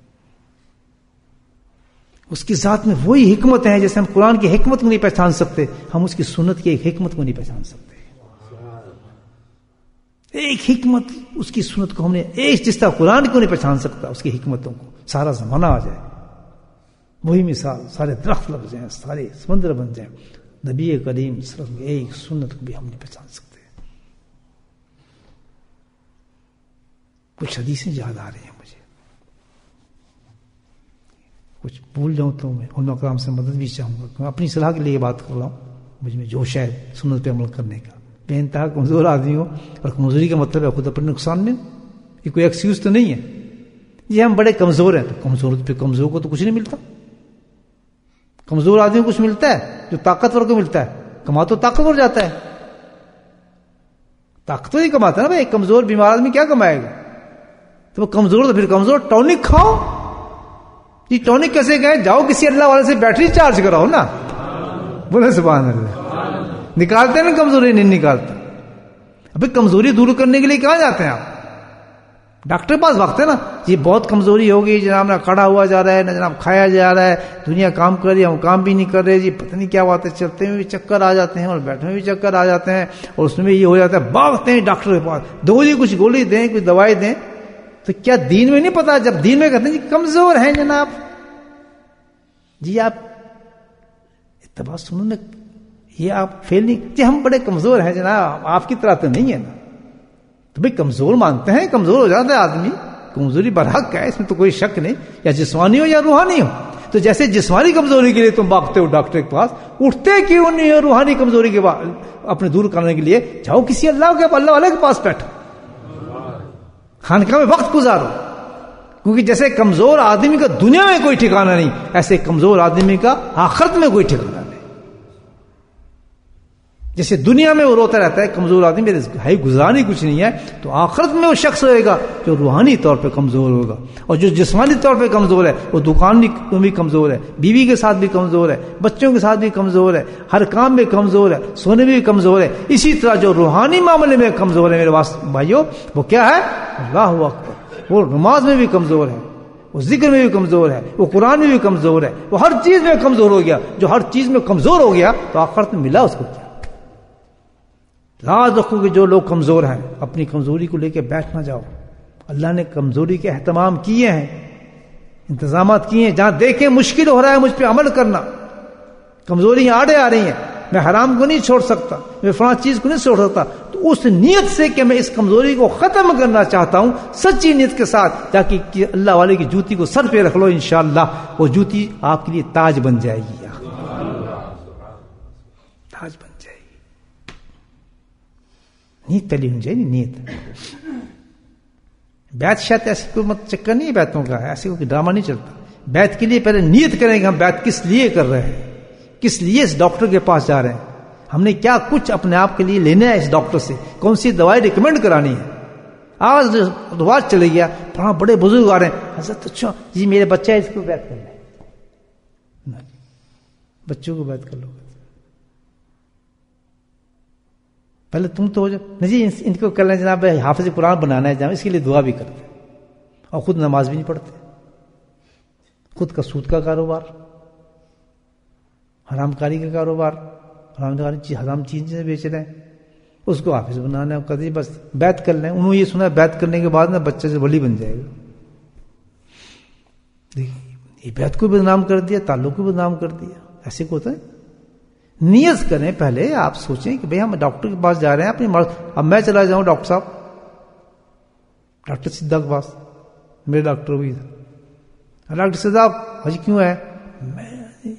اس کی ذات میں وہی حکمت ہے. جیسے ہم قرآن کی حکمت کو نہیں پہچان سکتے، ہم اس کی سنت کی ایک حکمت کو نہیں پہچان سکتے. ایک حکمت اس کی سنت کو ہم نے ایک جس طرح قرآن کو نہیں پہچان سکتا، اس کی حکمتوں کو سارا زمانہ آ جائے، وہی مثال، سارے درخت لگ جائیں، سارے سمندر بن جائیں، نبی کریم صلی اللہ علیہ وسلم کی ایک سنت کو بھی ہم نہیں پہچان سکتے. کچھ حدیثیں یاد آ رہی ہیں مجھے، کچھ بھول جاؤں تو میں علماء کرام سے مدد بھی چاہوں گا. میں اپنی صلاح کے لیے بات کر رہا ہوں، مجھ میں جوش ہے سنت پہ عمل کرنے کا. بے انتہا کمزور آدمی ہو، اور کمزوری کا مطلب ہے خود اپنے نقصان میں، یہ کوئی ایکسکیوز تو نہیں ہے. یہ ہم بڑے کمزور ہیں، تو کمزور پہ کمزور کو تو کچھ نہیں ملتا. کمزور آدمی کو کچھ ملتا ہے جو طاقتور کو ملتا ہے؟ کما تو طاقتور جاتا ہے، طاقتور ہی کماتا ہے نا بھائی. کمزور بیمار آدمی کیا کمائے گا؟ تو وہ کمزور تو پھر کمزور ٹونک کھاؤ. یہ ٹونک کیسے گئے؟ جاؤ کسی اللہ والے سے بیٹری چارج کراؤ نا. بولے سبحان اللہ. نکالتے ہیں نا کمزوری؟ نہیں نکالتا. ابھی کمزوری دور کرنے کے لیے کہاں جاتے ہیں آپ؟ ڈاکٹر پاس وقت ہے نا. یہ بہت کمزوری ہوگی جناب، نہ کھڑا ہوا جا رہا ہے، نہ جناب کھایا جا رہا ہے، دنیا کام کر رہی ہے، ہم کام بھی نہیں کر رہے جی، پتہ نہیں کیا بات ہے. چلتے میں بھی چکر آ جاتے ہیں اور بیٹھنے میں بھی چکر آ جاتے ہیں، اور اس میں بھی یہ ہو جاتا ہے، بھاگتے ہیں ڈاکٹر کے پاس، دو جی کچھ گولی دیں، کچھ دوائی دیں. تو کیا دین میں نہیں پتا؟ جب دین میں کہتے ہیں جی کمزور ہیں جناب، جی آپ اتباع سنو نا، یہ آپ فیل نہیں، جی ہم بڑے کمزور ہیں جناب، آپ کی طرح تو نہیں ہے نا، تو بھائی کمزور مانتے ہیں، کمزور ہو جاتا ہے آدمی، کمزوری برحق ہے، اس میں تو کوئی شک نہیں، یا جسمانی ہو یا روحانی ہو. تو جیسے جسمانی کمزوری کے لیے تم بھاگتے ہو ڈاکٹر کے پاس، اٹھتے کیوں نہیں ہو روحانی کمزوری کے بعد اپنے دور کرنے کے لیے؟ جاؤ کسی اللہ کے اللہ والے کے پاس بیٹھو، خانقاہ میں وقت گزارو. کیونکہ جیسے کمزور آدمی کا دنیا میں کوئی ٹھکانہ نہیں، ایسے کمزور آدمی کا آخرت میں کوئی ٹھکانہ نہیں. جیسے دنیا میں وہ روتا رہتا ہے کمزور آدمی میرے بھائی گزارانی کچھ نہیں ہے، تو آخرت میں وہ شخص ہوئے گا جو روحانی طور پہ کمزور ہوگا، اور جو جسمانی طور پہ کمزور ہے وہ دکان میں بھی کمزور ہے، بیوی کے ساتھ بھی کمزور ہے، بچوں کے ساتھ بھی کمزور ہے، ہر کام میں کمزور ہے، سونے میں بھی کمزور ہے. اسی طرح جو روحانی معاملے میں کمزور ہے میرے بھائیوں، وہ کیا ہے؟ اللہ اکبر. وہ نماز میں بھی کمزور ہے، وہ ذکر میں بھی کمزور ہے، وہ قرآن میں بھی کمزور ہے، وہ ہر چیز میں کمزور ہو گیا. جو ہر چیز میں کمزور ہو گیا تو آخرت میں ملا اس کو کیا؟ یاد رکھو کہ جو لوگ کمزور ہیں اپنی کمزوری کو لے کے بیٹھ نہ جاؤ. اللہ نے کمزوری کے اہتمام کیے ہیں، انتظامات کیے ہیں. جہاں دیکھیں مشکل ہو رہا ہے مجھ پہ عمل کرنا، کمزوری آڑے آ رہی ہیں، میں حرام کو نہیں چھوڑ سکتا، میں فلاں چیز کو نہیں چھوڑ سکتا، تو اس نیت سے کہ میں اس کمزوری کو ختم کرنا چاہتا ہوں، سچی نیت کے ساتھ جا کے اللہ والے کی جوتی کو سر پہ رکھ لو، انشاءاللہ وہ جوتی آپ کے لیے تاج بن جائے گی. تاج بن جائے گی. نیت پہلی ہونی چاہیے. نیت بیعت شاید ایسی کوئی مت چکر نہیں ہے بیعتوں کا، ایسے کوئی ڈرامہ نہیں چلتا. بیعت کے لیے پہلے نیت کریں کہ ہم بیعت کس لیے کر رہے ہیں، کس لیے اس ڈاکٹر کے پاس جا رہے ہیں، ہم نے کیا کچھ اپنے آپ کے لیے لینا ہے اس ڈاکٹر سے، کون سی دوائی ریکمینڈ کرانی ہے. آج رواج چلے گیا، بڑا بڑے بزرگ آ رہے ہیں، حضرت اچھا جی میرے بچہ ہے اس کو بیعت کر لیں، بچوں کو بیعت کر لو. پہلے تم تو ہو جاؤ جی ان کو کر لیں جناب حافظ قرآن بنانا ہے جناب، اس کے لیے دعا بھی کرتے اور خود نماز بھی نہیں پڑھتے، خود کا سود کا کاروبار، حرام کاری کا کاروبار، حرام کاری حرام چیزیں بیچ رہے ہیں، اس کو حافظ بنانا ہے. کہتے بس بیعت کر لیں. انہوں نے یہ سنا بیعت کرنے کے بعد نا بچے سے ولی بن جائے گا. دیکھیے یہ بیعت کو بدنام کر دیا، تعلق کو بدنام کر دیا. ایسے کو ہوتا ہے. نیت کریں پہلے، آپ سوچیں کہ بھئی ہم ڈاکٹر کے پاس جا رہے ہیں اپنی مرض. اب میں چلا جاؤں ڈاکٹر صاحب، ڈاکٹر سدھا کے پاس، میرے ڈاکٹر بھی تھا، ڈاکٹر سدھا حج کیوں ہے؟ میں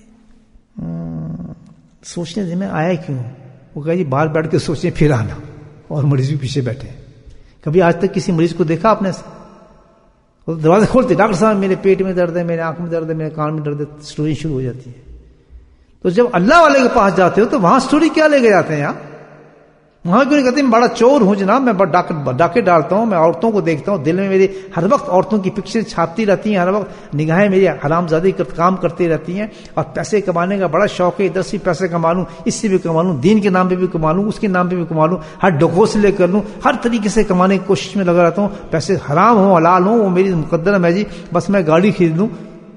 سوچنے سے میں آیا کیوں؟ وہ کہا جی باہر بیٹھ کے سوچیں پھر آنا، اور مریض بھی پیچھے بیٹھے. کبھی آج تک کسی مریض کو دیکھا آپ نے؟ دروازے کھولتے ڈاکٹر صاحب میرے پیٹ میں درد ہے، میرے آنکھ میں درد ہے، میرے کان میں درد ہے، اسٹوری شروع ہو جاتی ہے. تو جب اللہ والے کے پاس جاتے ہو تو وہاں سٹوری کیا لے کے جاتے ہیں یار؟ وہاں کیوں نہیں کہتے میں بڑا چور ہوں جناب، میں بڑا ڈاکے ڈالتا ہوں، میں عورتوں کو دیکھتا ہوں، دل میں میری ہر وقت عورتوں کی پکچر چھاپتی رہتی ہیں، ہر وقت نگاہیں میری حرام زادی کام کرتی رہتی ہیں، اور پیسے کمانے کا بڑا شوق ہے، ادھر سے پیسے کما لوں، اس سے بھی کما لوں، دین کے نام پہ بھی کما لوں، اس کے نام پہ بھی کما لوں، ہر ڈکو سے لے کر لوں، ہر طریقے سے کمانے کی کوشش میں لگا رہتا ہوں. پیسے حرام ہوں حلال ہوں وہ میری مقدر ہے جی، بس میں گاڑی خرید لوں.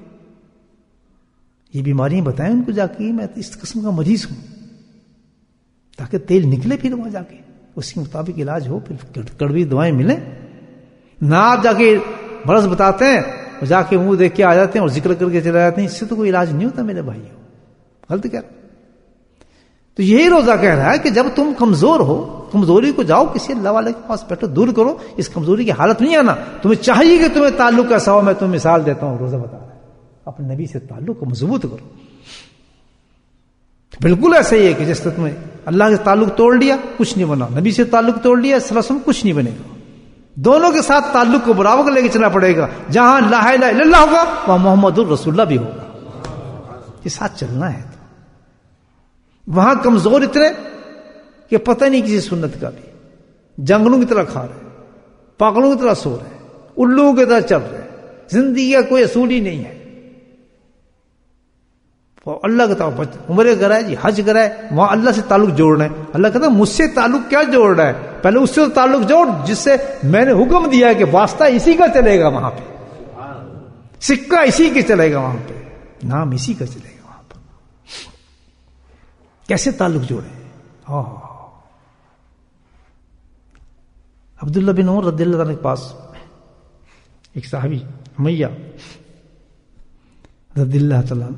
یہ بیماریاں بتائیں ان کو جا کے میں اس قسم کا مریض ہوں، تاکہ تیل نکلے پھر وہاں جا کے اس کے مطابق علاج ہو، پھر کڑوی دوائیں ملیں. نہ آپ جا کے مرض بتاتے ہیں اور جا کے منہ دیکھ کے آ جاتے ہیں اور ذکر کر کے چلے جاتے ہیں، اس سے تو کوئی علاج نہیں ہوتا میرے بھائیو. غلط کیا؟ تو یہی روزہ کہہ رہا ہے کہ جب تم کمزور ہو، کمزوری کو جاؤ کسی اللہ والے کے پاس بیٹھو، دور کرو اس کمزوری کی حالت نہیں آنا. تمہیں چاہیے کہ تمہیں تعلق ایسا ہو. میں تمہیں مثال دیتا ہوں، روزہ بتا رہا ہے اپنے نبی سے تعلق کو مضبوط کرو. بالکل ایسا ہی ہے کہ جس طرح تمہیں اللہ سے تعلق توڑ لیا کچھ نہیں بنا، نبی سے تعلق توڑ لیا صلی اللہ علیہ وسلم کچھ نہیں بنے گا. دونوں کے ساتھ تعلق کو برابر لے کے چلنا پڑے گا. جہاں لا الہ الا اللہ ہوگا وہاں محمد الرسول اللہ بھی ہوگا. یہ ساتھ چلنا ہے. وہاں کمزور اتنے کہ پتہ نہیں کسی سنت کا بھی، جنگلوں کی طرح کھا رہے، پاگلوں کی طرح سو رہے، الو کی طرح چل رہے، زندگی کا کوئی اصول ہی نہیں ہے. اللہ کا تعلق عمرے کرائے جی، حج کرائے، وہاں اللہ سے تعلق جوڑنا ہے. اللہ کہتا ہے مجھ سے تعلق کیا جوڑ رہا ہے؟ پہلے اس سے تعلق جوڑ جس سے میں نے حکم دیا ہے کہ واسطہ اسی کا چلے گا، وہاں پہ سکہ اسی کے چلے گا، وہاں پہ نام اسی کا چلے گا. وہاں پر کیسے تعلق جوڑے؟ ہاں عبداللہ بن عمر رضی اللہ عنہ کے پاس ایک صحابی امیہ رضی اللہ تعالیٰ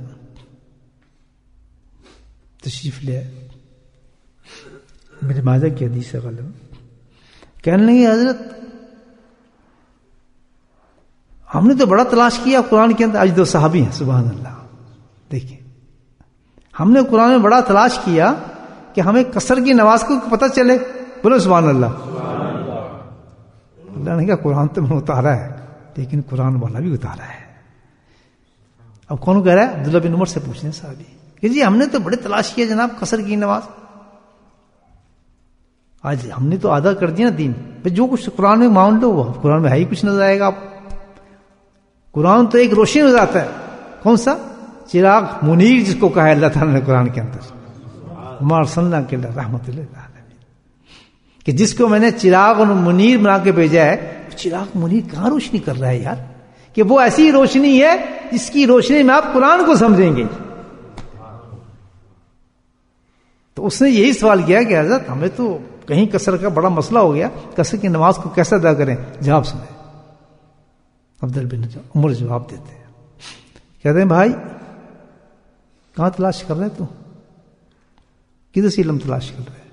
تشریف لے میرے ماجہ کی حدیث ہے غالب، کہنے لگے حضرت ہم نے تو بڑا تلاش کیا قرآن کے اندر، آج دو صحابی ہیں سبحان اللہ، دیکھیں ہم نے قرآن میں بڑا تلاش کیا کہ ہمیں قصر کی نماز کو پتہ چلے، بولو سبحان اللہ۔ اللہ نے کہا قرآن تو میں اتارا ہے لیکن قرآن والا بھی اتارا ہے۔ اب کون کہہ رہا ہے؟ عبداللہ بن عمر سے پوچھنے صحابی کہ جی ہم نے تو بڑے تلاش کیا جناب قصر کی نماز، آج ہم نے تو آدھا کر دیا دین، جو کچھ قرآن میں مان لو وہ قرآن میں ہے ہی کچھ نظر آئے گا آپ۔ قرآن تو ایک روشنی ہو جاتا ہے، کون سا؟ چراغ منیر جس کو کہا ہے اللہ تعالیٰ نے قرآن کے اندر، وما ارسلناک الا رحمۃ للعالمین، کہ جس کو میں نے چراغ اور منیر بنا کے بھیجا ہے، چراغ منیر کہاں روشنی کر رہا ہے یار، کہ وہ ایسی روشنی ہے جس کی روشنی میں آپ قرآن کو سمجھیں گے۔ تو اس نے یہی سوال کیا کہ حضرت ہمیں تو کہیں قصر کا بڑا مسئلہ ہو گیا، قصر کی نماز کو کیسے ادا کریں؟ جواب سنیں، عبداللہ بن عمر جواب دیتے ہیں، کہتے ہیں بھائی کہاں تلاش کر رہے تو کدھر سے علم تلاش کر رہے؟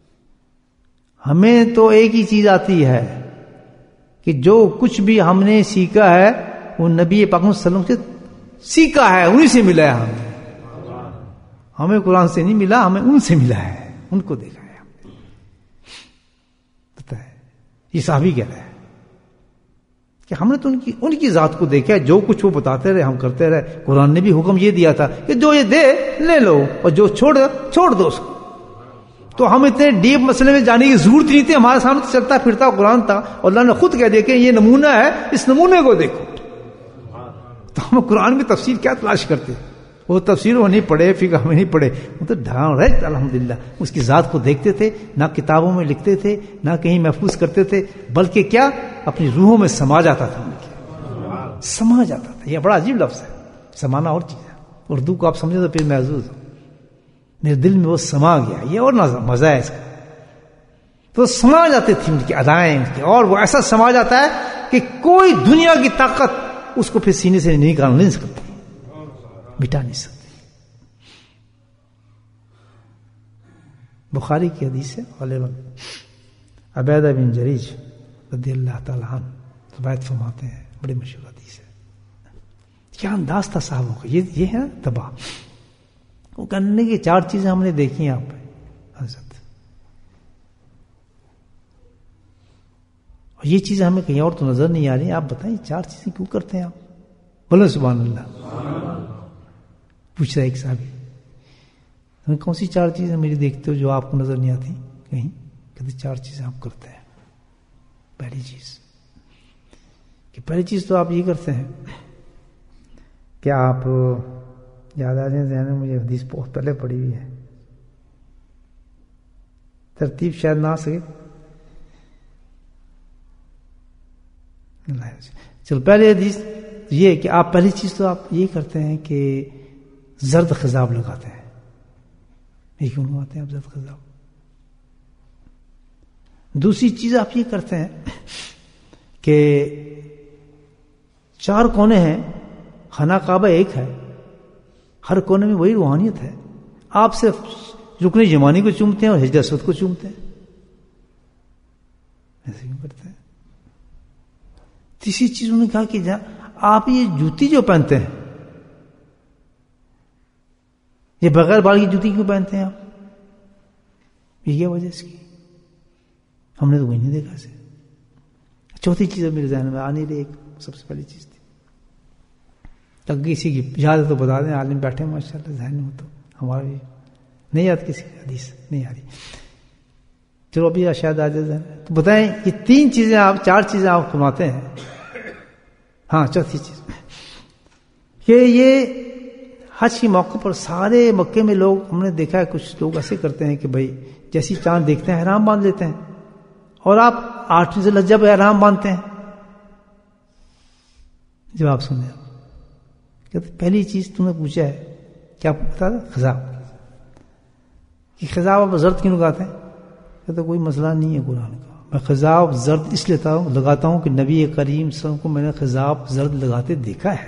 ہمیں تو ایک ہی چیز آتی ہے کہ جو کچھ بھی ہم نے سیکھا ہے وہ نبی پاک صلی اللہ علیہ وسلم سے سیکھا ہے، انہی سے ملا ہے ہمیں، ہمیں قرآن سے نہیں ملا، ہمیں ان سے ملا ہے، ان کو دیکھا ہے ہم نے۔ پتہ ہے یہ صحابی کہہ رہا ہے کہ ہم نے تو ان کی ان کی ذات کو دیکھا ہے، جو کچھ وہ بتاتے رہے ہم کرتے رہے۔ قرآن نے بھی حکم یہ دیا تھا کہ جو یہ دے لے لو اور جو چھوڑ چھوڑ دو اس کو۔ تو ہم اتنے ڈیپ مسئلے میں جانے کی ضرورت نہیں تھی، ہمارے سامنے چلتا پھرتا قرآن تھا، اور اللہ نے خود کہہ دیا کہ یہ نمونہ ہے، اس نمونے کو دیکھو۔ تو ہم قرآن کی تفسیر کیا تلاش کرتے؟ وہ تفسیر وہ نہیں پڑھے، فقہ میں نہیں پڑھے، وہ تو ڈھان رہت الحمدللہ اس کی ذات کو دیکھتے تھے، نہ کتابوں میں لکھتے تھے نہ کہیں محفوظ کرتے تھے، بلکہ کیا اپنی روحوں میں سما جاتا تھا، ان کے سما جاتا تھا۔ یہ بڑا عجیب لفظ ہے، سمانا اور چیز ہے، اردو کو آپ سمجھے تو پھر محظوظ ہو، میرے دل میں وہ سما گیا، یہ اور مزہ ہے اس کا۔ تو سما جاتے تھے ان کی ادائیں، اور وہ ایسا سما جاتا ہے کہ کوئی دنیا کی طاقت اس کو پھر سینے سے نکال نہیں سکتی، مٹا نہیں سکتی۔ بخاری کی حدیث ہے، غالباً عبیدہ بن جریج رضی اللہ تعالیٰ عنہ روایت فرماتے ہیں، بڑی مشہور حدیث ہے۔ کیا انداز تھا صاحبوں کا، یہ یہ ہے تباہ۔ وہ کرنے کی چار چیزیں ہم نے دیکھی ہیں آپ پہ حضرت، اور یہ چیزیں ہمیں کہیں اور تو نظر نہیں آ رہی، آپ بتائیں چار چیزیں کیوں کرتے ہیں آپ؟ بولو سبحان اللہ۔ پوچھ رہا ہے ایک صاحب، تمہیں کون سی چار چیزیں میری دیکھتے ہو جو آپ کو نظر نہیں آتی کہیں؟ کہتے چار چیزیں آپ کرتے ہیں۔ پہلی چیز کہ پہلی چیز تو آپ یہ کرتے ہیں کہ آپ یاد آ جائیں ذہن میں، مجھے حدیث بہت پہلے پڑھی ہوئی ہے، ترتیب شاید نہ آ سکے، چل پہلے حدیث یہ کہ آپ پہلی چیز تو آپ یہ کرتے ہیں کہ زرد خضاب لگاتے ہیں۔ یہ کیوں لگاتے ہیں آپ زرد خضاب؟ دوسری چیز آپ یہ کرتے ہیں کہ چار کونے ہیں، خانہ کعبہ ایک ہے، ہر کونے میں وہی روحانیت ہے، آپ صرف رکن یمانی کو چومتے ہیں اور حجر اسود کو چومتے ہیں، ایسے کیوں کرتے ہیں؟ تیسری چیز انہوں نے کہا کہ آپ یہ جوتی جو پہنتے ہیں، یہ بغیر بال کی جوتی کیوں پہنتے ہیں آپ؟ یہ کیا وجہ اس کی؟ ہم نے تو وہی نہیں دیکھا اسے۔ چوتھی چیز میرے ذہن میں آنے رہی، ایک سب سے پہلی چیز تھی، تک کسی کی یاد ہے تو بتا دیں، عالم بیٹھے ماشاء اللہ ذہن میں، تو ہمارا بھی نہیں یاد، کسی کی حدیث نہیں آ رہی، چلو ابھی شاید آ جائے ذہن میں، تو بتائیں یہ تین چیزیں آپ، چار چیزیں آپ فرماتے ہیں۔ ہاں چوتھی چیز کہ یہ حج کے موقع پر سارے مکے میں لوگ، ہم نے دیکھا ہے کچھ لوگ ایسے کرتے ہیں کہ بھائی جیسی چاند دیکھتے ہیں احرام باندھ لیتے ہیں، اور آپ آٹھویں ذی الحجہ پہ احرام باندھتے ہیں۔ جواب سنیں آپ، کہتے پہلی چیز تم نے پوچھا ہے کیا پتا تھا؟ خضاب، کہ خضاب آپ زرد کیوں لگاتے ہیں؟ کہتے کوئی مسئلہ نہیں ہے قرآن کا، میں خضاب زرد اس لیے لگاتا ہوں کہ نبی کریم صلی اللہ علیہ وسلم کو میں نے خضاب زرد لگاتے دیکھا ہے.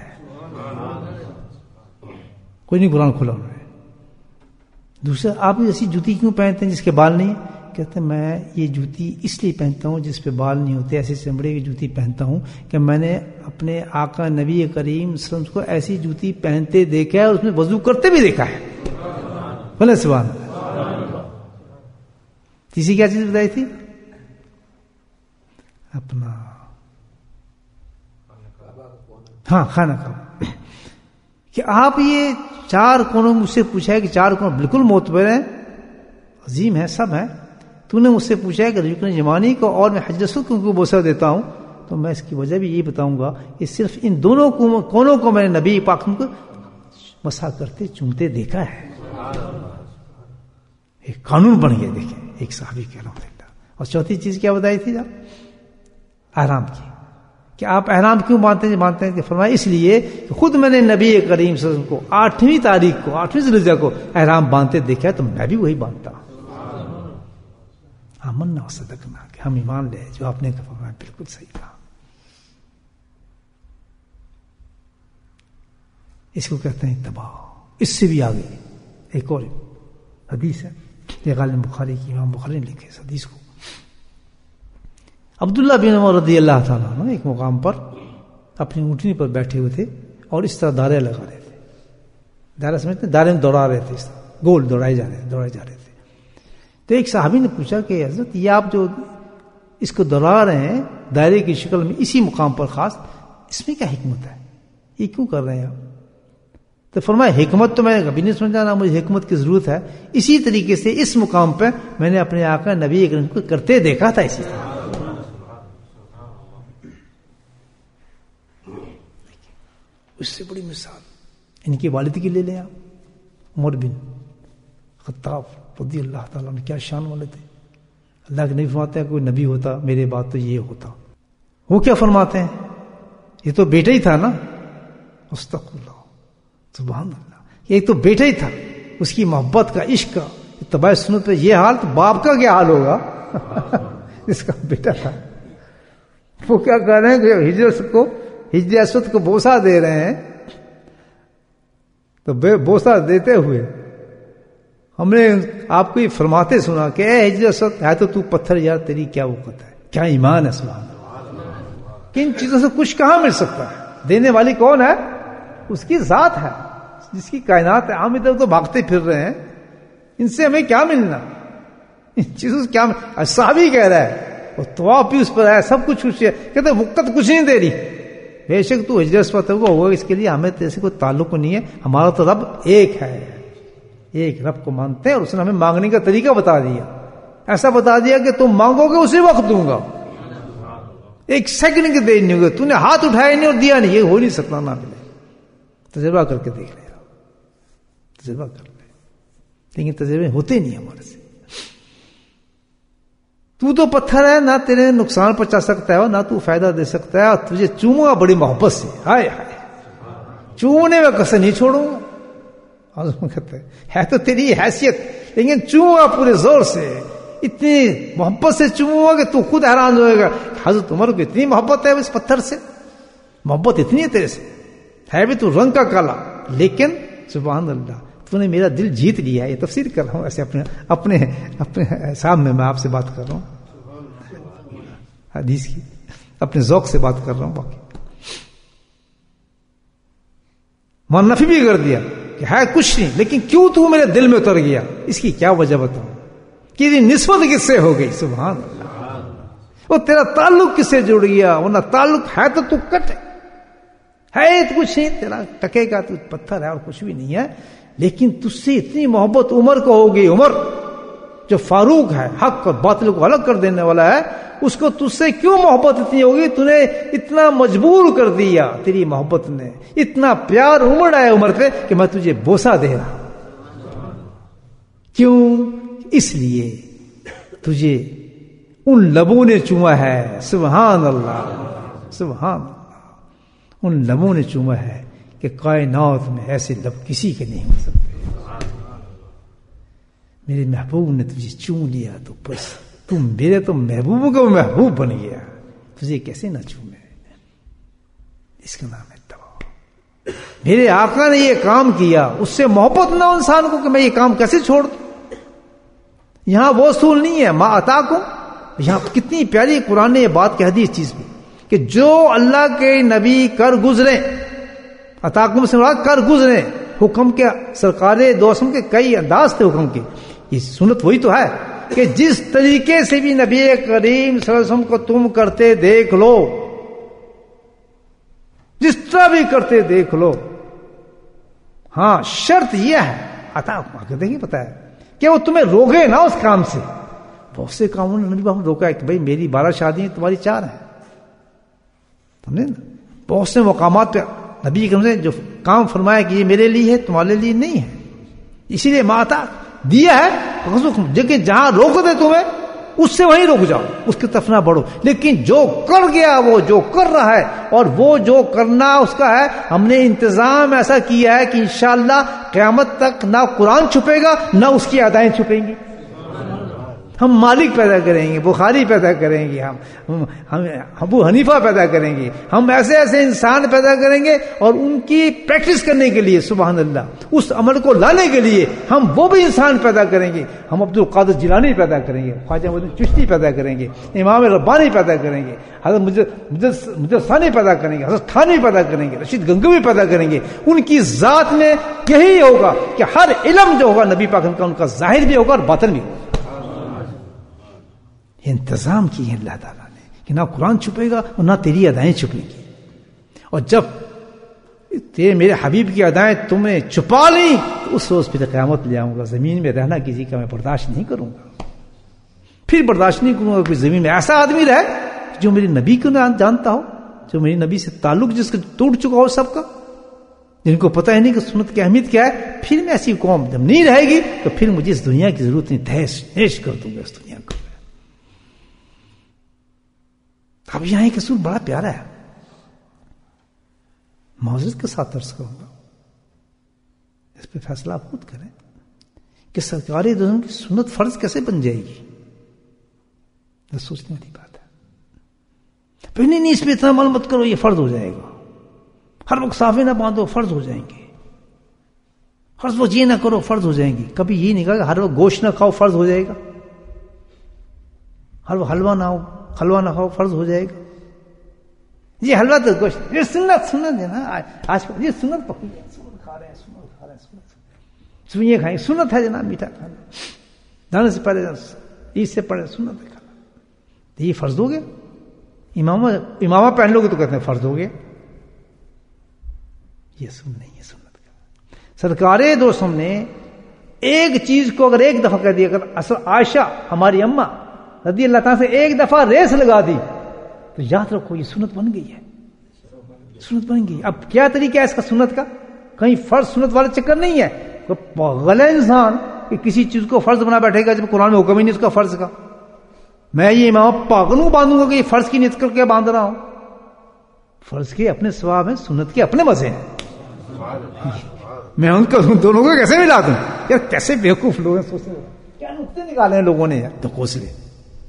کوئی نہیں قرآن کھولا انہوں نے. دوسرا آپ ایسی جوتی کیوں پہنتے ہیں جس کے بال نہیں؟ کہتے ہیں میں یہ جوتی اس لیے پہنتا ہوں جس پہ بال نہیں ہوتے، ایسی چمڑے کی جوتی پہنتا ہوں کہ میں نے اپنے آقا نبی کریم صلی اللہ علیہ وسلم کو ایسی جوتی پہنتے دیکھا ہے اور اس میں وضو کرتے بھی دیکھا ہے. بولے سبحان اللہ. تیسری کیا چیز بتائی تھی؟ اپنا ہاں خانہ کعبہ. کہ آپ یہ چار کونوں مجھ سے پوچھا ہے کہ چار کونوں بالکل معتبر ہیں، عظیم ہیں، سب ہیں. تو نے مجھ سے پوچھا ہے کہ رکن یمانی کو اور میں حجر اسود کو بوسہ دیتا ہوں، تو میں اس کی وجہ بھی یہی بتاؤں گا کہ صرف ان دونوں کونوں کو میں نے نبی پاک کو مسح کرتے چومتے دیکھا ہے. ایک قانون بن گیا دیکھیں ایک صحابی کے الحمد للہ. اور چوتھی چیز کیا بتائی تھی آپ؟ احرام کی. کہ آپ احرام کیوں باندھتے ہیں؟ مانتے ہیں کہ فرمایا اس لیے کہ خود میں نے نبی کریم صلی اللہ علیہ وسلم کو آٹھویں تاریخ کو آٹھویں ذی الحجہ کو احرام باندھتے دیکھا ہے، تو میں بھی وہی باندھتا ہوں. آمنا و صدقنا کہ ہم ایمان لے جو آپ نے فرمایا بالکل صحیح کہا. اس کو کہتے ہیں اتباع. اس سے بھی آگے ایک اور حدیث ہے، یہ غالب بخاری کی، امام بخاری نے لکھے اس حدیث کو. عبداللہ بن عمر رضی اللہ تعالیٰ عنہ ایک مقام پر اپنی اونٹنی پر بیٹھے ہوئے تھے اور اس طرح دائرے لگا رہے تھے. دائرہ سمجھتے ہیں؟ دائرے میں دوڑا رہے تھے، اس طرح گول دوڑائے جا رہے دوڑائے جا رہے تھے. تو ایک صحابی نے پوچھا کہ حضرت یہ آپ جو اس کو دوڑا رہے ہیں دائرے کی شکل میں اسی مقام پر خاص، اس میں کیا حکمت ہے؟ یہ کیوں کر رہے ہیں آپ؟ تو فرمایا حکمت تو میں کبھی نہیں سمجھا، نہ مجھے حکمت کی ضرورت ہے. اسی طریقے سے اس مقام پہ میں نے اپنے آقا نبی اکرم کو کرتے دیکھا تھا. اسی طرح اس سے بڑی مثال ان کے والد کی لے لیں آپ، عمر بن خطاب رضی اللہ تعالیٰ نے. کیا شان والے تھے. اللہ کے نبی فرماتے ہیں کوئی نبی ہوتا میرے بعد تو یہ ہوتا. وہ کیا فرماتے ہیں؟ یہ تو بیٹا ہی تھا نا. استغفر اللہ، سبحان اللہ. یہ تو بیٹا ہی تھا، اس کی محبت کا، عشق کا، اتباع سنت پہ یہ حال، تو باپ کا کیا حال ہوگا؟ اس کا بیٹا تھا. وہ کیا کہہ رہے ہیں کہ ہجرت کو ہجر اسود کو بوسہ دے رہے ہیں. تو بے بوسہ دیتے ہوئے ہم نے آپ کو یہ فرماتے سنا کہ اے ہجر اسود ہے تو تو پتھر یار، تیری کیا وقت ہے، کیا ایمان ہے. سبحان اللہ. کن چیزوں سے کچھ کہاں مل سکتا ہے؟ دینے والی کون ہے؟ اس کی ذات ہے جس کی کائنات ہے. ہم ادھر تو بھاگتے پھر رہے ہیں، ان سے ہمیں کیا ملنا؟ ان چیزوں سے کیا؟ صحابی کہہ رہا ہے وہ طواف بھی اس پر ہے، سب کچھ کچھ ہے. کہتے وقت کچھ نہیں دے رہی. بے شک تو ہجرت اسود ہوگا، اس کے لیے ہمیں ایسے کوئی تعلق نہیں ہے. ہمارا تو رب ایک ہے، ایک رب کو مانتے ہیں. اور اس نے ہمیں مانگنے کا طریقہ بتا دیا، ایسا بتا دیا کہ تم مانگو گے اسی وقت دوں گا. ایک سیکنڈ کے دیر نہیں ہوگا. تو نے ہاتھ اٹھایا نہیں اور دیا نہیں، یہ ہو نہیں سکتا. نہ ملے. تجربہ کر کے دیکھ لے، تجربہ کر لے. لیکن تجربے ہوتے نہیں ہمارے سے. تو تو پتھر ہے، نہ تیرے نقصان پہنچا سکتا ہے نہ تو فائدہ دے سکتا ہے، اور تجھے چوموں گا بڑی محبت سے. ہائے ہائے، چومنے میں کسر نہیں چھوڑوں گا. کہتے ہے تو تیری حیثیت، لیکن چوموں گا پورے زور سے، اتنی محبت سے چوموں گا کہ تو خود حیران ہوئے گا. حضرت عمر کو اتنی محبت ہے اس پتھر سے، محبت اتنی ہے تیرے سے. ہے بھی تو رنگ کا کالا، لیکن سبحان اللہ تو نے میرا دل جیت لیا. یہ تفسیر کر رہا ہوں ایسے اپنے اپنے اپنے حساب میں، میں آپ سے بات کر رہا ہوں حدیث کی، اپنے ذوق سے بات کر رہا ہوں. باقی منفی بھی کر دیا کہ ہے کچھ نہیں، لیکن کیوں تو میرے دل میں اتر گیا؟ اس کی کیا وجہ بتاؤں کہ یہ نسبت کس سے ہو گئی؟ سبحان اللہ. وہ تیرا تعلق کس سے جڑ گیا؟ ورنہ تعلق ہے تو تو کٹ ہے تو کچھ نہیں، تیرا ٹکے کا تو پتھر ہے اور کچھ بھی نہیں ہے. لیکن تجھ سے اتنی محبت عمر کو ہوگی. عمر جو فاروق ہے، حق اور باطل کو الگ کر دینے والا ہے، اس کو تجھ سے کیوں محبت اتنی ہوگی؟ تو نے اتنا مجبور کر دیا، تیری محبت نے اتنا پیار امڑ آیا عمر پہ کہ میں تجھے بوسہ دے رہا. کیوں؟ اس لیے تجھے ان لبوں نے چوما ہے. سبحان اللہ، سبحان اللہ. ان لبوں نے چوما ہے کہ کائنات میں ایسے لب کسی کے نہیں ہو سکتے. میرے محبوب نے تجھے چوم لیا تو بس تم میرے تو محبوب کا محبوب بن گیا, تجھے کیسے نہ چھومے. اس کا نام ہے اتباع. میرے آقا نے یہ کام کیا, اس سے محبت نہ انسان کو کہ میں یہ کام کیسے چھوڑ دوں. یہاں وہ اصول نہیں ہے ما اتاکم. یہاں کتنی پیاری قرآن نے یہ بات کہہ دی اس چیز میں کہ جو اللہ کے نبی کر گزرے, اتاکم سے مراد کر گزرے, حکم کے سرکار دو اسم کے کئی انداز تھے حکم کے. یہ سنت وہی تو ہے کہ جس طریقے سے بھی نبی کریم صلی اللہ علیہ وسلم کو تم کرتے دیکھ لو, جس طرح بھی کرتے دیکھ لو. ہاں شرط یہ ہے, عطا کہتے ہیں پتا ہے کہ وہ تمہیں روکے نا اس کام سے. بہت سے کاموں نے نبی باہم روکا ہے کہ بھائی میری بارہ شادی ہیں, تمہاری چار ہیں. سمجھے نا, بہت سے مقامات پہ نبی کریم نے جو کام فرمایا کہ یہ میرے لیے ہے, تمہارے لیے نہیں ہے. اسی لیے ماتا دیا ہے, لیکن جہاں روک دے تمہیں اس سے وہیں رک جاؤ, اس کی طرف نہ بڑھو. لیکن جو کر گیا وہ جو کر رہا ہے, اور وہ جو کرنا اس کا ہے, ہم نے انتظام ایسا کیا ہے کہ انشاءاللہ قیامت تک نہ قرآن چھپے گا نہ اس کی ادائیں چھپیں گی. ہم مالک پیدا کریں گے, بخاری پیدا کریں گے, ہم ہم ابو حنیفہ پیدا کریں گے, ہم ایسے ایسے انسان پیدا کریں گے, اور ان کی پریکٹس کرنے کے لیے سبحان اللہ اس عمل کو لانے کے لیے ہم وہ بھی انسان پیدا کریں گے. ہم عبد القادر جیلانی پیدا کریں گے, خواجہ معین چشتی پیدا کریں گے, امام ربانی پیدا کریں گے, حضرت مجد ثانی پیدا کریں گے, حضرت تھانی پیدا کریں گے, رشید گنگوی پیدا کریں گے. ان کی ذات میں یہی ہوگا کہ ہر علم جو ہوگا نبی پاک کا, ان کا ظاہر بھی ہوگا اور باطن بھی ہوگا. انتظام کی ہے اللہ تعالیٰ نے کہ نہ قرآن چھپے گا اور نہ تیری ادائیں چھپیں گی. اور جب تیرے میرے حبیب کی ادائیں تمہیں چھپا لیں تو اس روز پھر قیامت لے آؤں گا. زمین میں رہنا کسی کا میں برداشت نہیں کروں گا, پھر برداشت نہیں کروں گا کوئی زمین میں ایسا آدمی رہے جو میری نبی کو نہ جانتا ہو, جو میری نبی سے تعلق جس کا ٹوٹ چکا ہو سب کا, جن کو پتہ ہی نہیں کہ سنت کی اہمیت کیا ہے. پھر میں ایسی قوم جب نہیں رہے گی تو پھر مجھے اس دنیا کی ضرورت نہیں, تہش نہش کر دوں گا اس دنیا کو. اب یہاں ایک اصول بڑا پیارا ہے, معذرت کے ساتھ عرض کروں گا, اس پہ فیصلہ آپ خود کریں کہ سرکار دو عالم کی سنت فرض کیسے بن جائے گی. یہ سوچنے والی بات ہے. پہلے نہیں اس پہ اتنا عمل مت کرو یہ فرض ہو جائے گا, ہر وقت صافے نہ باندھو فرض ہو جائیں گے, ہر وقت یہ نہ کرو فرض ہو جائیں گی. کبھی یہ نہیں کہا کہ ہر وقت گوشت نہ کھاؤ فرض ہو جائے گا, ہر وقت حلوہ نہ ہو حلوہ نہ کھاؤ فرض ہو جائے گا. یہ حلوہ تو گوشت, یہ سنت سنت ہے نا, آج یہ سنت پکی ہے, سنت کھا رہے ہیں, سنت کھا رہے ہیں, سنت سوئیاں کھائیں, سنت ہے جناب میٹھا کھانا, دانے سے پہلے عید سے پہلے سنت ہے کھانا. یہ فرض ہو گیا. امامہ امامہ پہن لو گے تو کہتے ہیں فرض ہو گیا. یہ سن نہیں ہے سنت کا. سرکار دو سم نے ایک چیز کو اگر ایک دفعہ کہہ دیا, اگر اصل عائشہ ہماری اماں رضی اللہ تعالیٰ سے ایک دفعہ ریس لگا دی تو یاد رکھو یہ سنت بن گئی ہے, سنت بن گئی. اب کیا طریقہ ہے اس کا سنت کا, کہیں فرض سنت والے چکر نہیں ہے. پاگل ہے انسان کہ کسی چیز کو فرض بنا بیٹھے گا جب قرآن میں حکم ہی نہیں اس کا فرض کا. میں یہ امام پاگلوں باندھوں گا کہ یہ فرض کی نیت کر کے باندھ رہا ہوں. فرض کے اپنے ثواب ہیں, سنت کے اپنے مزے ہیں. میں ان کو دونوں کو کیسے ملا دوں یار, کیسے بیوقوف لوگ ہیں, سوچتے کیا نقطے نکالے ہیں لوگوں نے یار. تو کوس لے,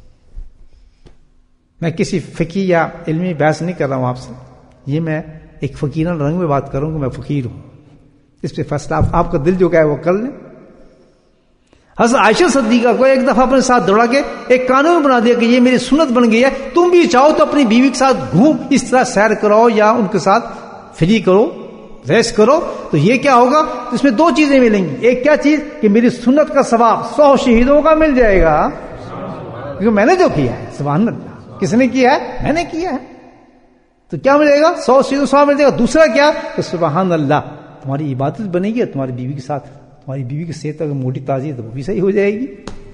میں کسی فقی یا علمی بحث نہیں کر رہا ہوں آپ سے, یہ میں ایک فقیرانہ رنگ میں بات کروں کہ میں فقیر ہوں. اس پہ فیصلہ آپ, آپ کا دل جو کہے وہ کر لیں. حضرت عائشہ صدیقہ کو ایک دفعہ اپنے ساتھ دوڑا کے ایک قانون بنا دیا کہ یہ میری سنت بن گئی ہے, تم بھی چاہو تو اپنی بیوی کے ساتھ گھوم اس طرح سیر کرو یا ان کے ساتھ فری کرو, ریس کرو. تو یہ کیا ہوگا, اس میں دو چیزیں ملیں گی. ایک کیا چیز کہ میری سنت کا ثواب سو شہیدوں کا مل جائے گا, کیونکہ میں نے جو کیا ہے. سبحان اللہ, کس نے کیا ہے, میں نے کیا ہے. تو کیا ملے گا, سو شہیدوں کا ثواب مل جائے گا. دوسرا کیا کہ سبحان اللہ تمہاری عبادت بنے گی, تمہاری بیوی کے ساتھ تمہاری بیوی کی صحت اگر موٹی تازی ہے تو وہ بھی صحیح ہو جائے گی.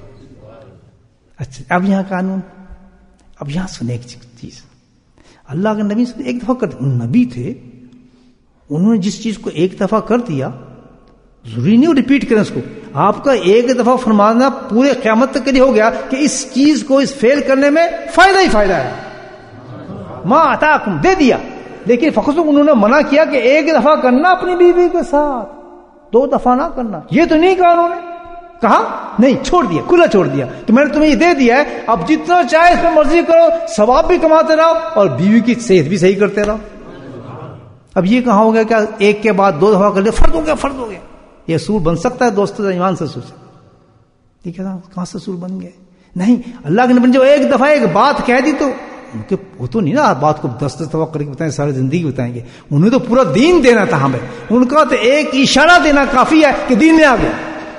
اچھا اب یہاں قانون, اب یہاں سنے ایک چیز, اللہ کے نبی سے ایک دفعہ کر نبی تھے, انہوں نے جس چیز کو ایک دفعہ کر دیا ضروری نہیں ریپیٹ کریں اس کو. آپ کا ایک دفعہ فرمانا پورے قیامت تک کے لیے ہو گیا کہ اس چیز کو اس فیل کرنے میں فائدہ ہی فائدہ ہے. ما اتاکم دے دیا, لیکن فقط انہوں نے منع کیا کہ ایک دفعہ کرنا اپنی بیوی کے ساتھ, دو دفعہ نہ کرنا. یہ تو نہیں کہا انہوں نے, کہا نہیں، چھوڑ دیا، کھلا چھوڑ دیا کہ میں نے تمہیں یہ دے دیا ہے، اب جتنا چاہے اس میں مرضی کرو، ثواب بھی کماتے رہو اور بیوی کی صحت بھی صحیح کرتے رہو۔ اب یہ کہاں ہو گیا کیا ایک کے بعد دو دفعہ کر لیا فرض ہو گیا، فرض ہو گیا؟ یہ اصول بن سکتا ہے دوستو؟ ایمان سے سوچیں، ٹھیک ہے نا، کہاں سے اصول بن گئے؟ نہیں، اللہ کے نبی نے جو ایک دفعہ ایک بات کہہ دی تو ان کے وہ تو نہیں نا بات کو دس دس دفعہ کر کے بتائیں، ساری زندگی بتائیں گے، انہیں تو پورا دین دینا تھا ہمیں، ان کا تو ایک اشارہ دینا کافی ہے کہ دین میں آ گیا۔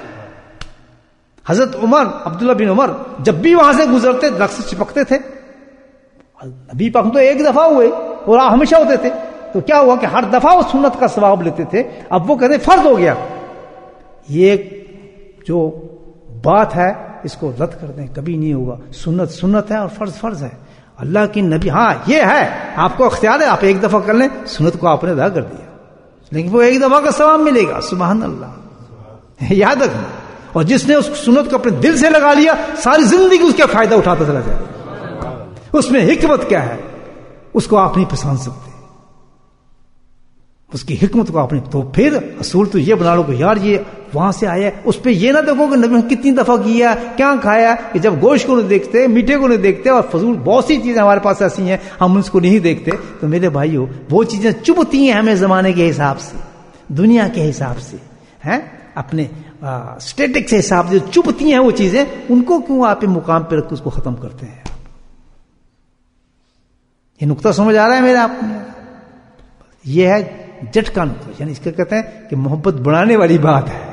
حضرت عمر، عبداللہ بن عمر جب بھی وہاں سے گزرتے درخت سے چپکتے تھے، نبی پاک تو ایک دفعہ ہوئے اور ہمیشہ ہوتے تھے، تو کیا ہوا کہ ہر دفعہ وہ سنت کا ثواب لیتے تھے، اب وہ کہتے فرض ہو گیا۔ یہ جو بات ہے اس کو رد کر دیں، کبھی نہیں ہوگا، سنت سنت ہے اور فرض فرض ہے۔ اللہ کی نبی، ہاں یہ ہے آپ کو اختیار ہے، آپ ایک دفعہ کر لیں، سنت کو آپ نے ادا کر دیا، لیکن وہ ایک دفعہ کا ثواب ملے گا، سبحان اللہ، یاد رکھنا۔ اور جس نے اس سنت کو اپنے دل سے لگا لیا، ساری زندگی اس کا فائدہ اٹھاتا چلا جائے گا۔ اس میں حکمت کیا ہے اس کو آپ نہیں پہچان سکتے، اس کی حکمت کو آپ نے، تو پھر اصول تو یہ بنا لو کہ یار یہ وہاں سے آیا ہے، اس پہ یہ نہ دیکھو کہ نبی نے کتنی دفعہ کیا، کیا کھایا، کہ جب گوشت کو نہیں دیکھتے، میٹھے کو نہیں دیکھتے، اور فضول بہت سی چیزیں ہمارے پاس ایسی ہیں ہم اس کو نہیں دیکھتے، تو میرے بھائیو وہ چیزیں چبھتی ہیں ہمیں زمانے کے حساب سے، دنیا کے حساب سے، ہیں اپنے اسٹیٹک کے حساب سے چبھتی ہیں وہ چیزیں، ان کو کیوں آپ مقام پہ رکھ کے اس کو ختم کرتے ہیں؟ یہ نقطہ سمجھ آ رہا ہے میرا آپ کو؟ یہ ہے جھٹکا نقطہ، یعنی اس کا کہتے ہیں کہ محبت بڑھانے والی بات ہے۔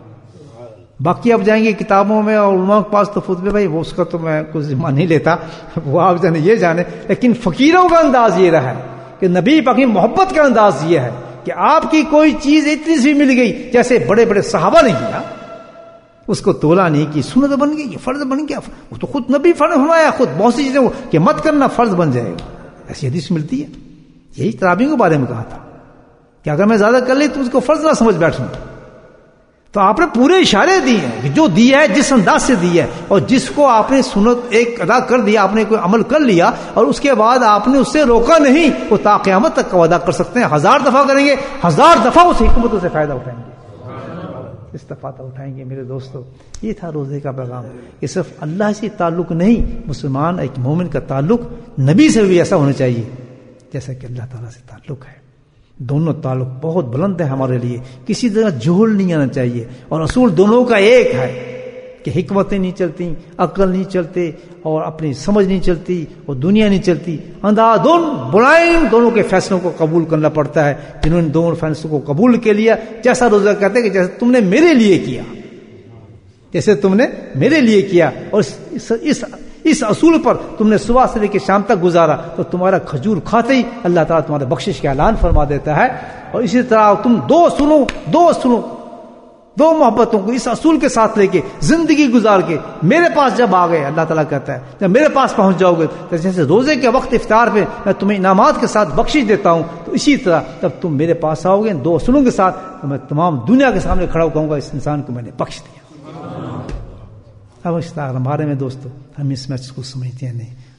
باقی آپ جائیں گے کتابوں میں اور علماء کے پاس تو خطبے، بھائی وہ اس کا تو میں کچھ ذمہ نہیں لیتا، وہ آپ جانے یہ جانے، لیکن فقیروں کا انداز یہ رہا ہے کہ نبی پاک کی محبت کا انداز یہ ہے کہ آپ کی کوئی چیز اتنی سی مل گئی، جیسے بڑے بڑے صحابہ نے کیا، اس کو تولا نہیں کی، سنت بن گئی، فرض بن گیا، وہ تو خود نبی فرض فرمایا، خود بہت سی چیزیں کہ مت کرنا فرض بن جائے گا، ایسی حدیث ملتی ہے۔ یہی تراویح کے بارے میں کہا تھا کہ اگر میں زیادہ کر لی تو اس کو فرض نہ سمجھ بیٹھوں، تو آپ نے پورے اشارے دیے ہیں کہ جو دیا ہے جس انداز سے دیا ہے، اور جس کو آپ نے سنت ایک ادا کر دیا، آپ نے کوئی عمل کر لیا اور اس کے بعد آپ نے اس سے روکا نہیں، وہ تا قیامت تک کا ادا کر سکتے ہیں، ہزار دفعہ کریں گے، ہزار دفعہ اس حکمتوں سے فائدہ اٹھائیں گے، استفادہ اٹھائیں گے۔ میرے دوستو، یہ تھا روزے کا پیغام۔ یہ صرف اللہ سے تعلق نہیں، مسلمان ایک مومن کا تعلق نبی سے بھی ایسا ہونا چاہیے جیسا کہ اللہ تعالیٰ سے تعلق ہے۔ دونوں تعلق بہت بلند ہے ہمارے لیے، کسی طرح جھول نہیں آنا چاہیے، اور اصول دونوں کا ایک ہے کہ حکمتیں نہیں چلتی، عقل نہیں چلتے، اور اپنی سمجھ نہیں چلتی، اور دنیا نہیں چلتی، اندھادھن بلائنڈ دونوں کے فیصلوں کو قبول کرنا پڑتا ہے۔ جنہوں نے دونوں فیصلوں کو قبول کر لیا، جیسا روزہ کہتے ہیں کہ جیسے تم نے میرے لیے کیا، جیسے تم نے میرے لیے کیا، اور اس, اس, اس اس اصول پر تم نے صبح سے لے کے شام تک گزارا، تو تمہارا کھجور کھاتے ہی اللہ تعالیٰ تمہارے بخشش کا اعلان فرما دیتا ہے۔ اور اسی طرح تم دو سنو دو سنو دو محبتوں کو اس اصول کے ساتھ لے کے زندگی گزار کے میرے پاس جب آ گئے، اللہ تعالیٰ کہتا ہے جب میرے پاس پہنچ جاؤ گے، تو جیسے روزے کے وقت افطار پہ میں تمہیں انعامات کے ساتھ بخشش دیتا ہوں، تو اسی طرح جب تم میرے پاس آؤ گے دو اصولوں کے ساتھ، تو میں تمام دنیا کے سامنے کھڑا ہو کہوں گا اس انسان کو میں نے بخش دیا۔ اب اس طرح ہمارے میں دوستو ہم اس میچ کو سمجھتے ہیں نہیں،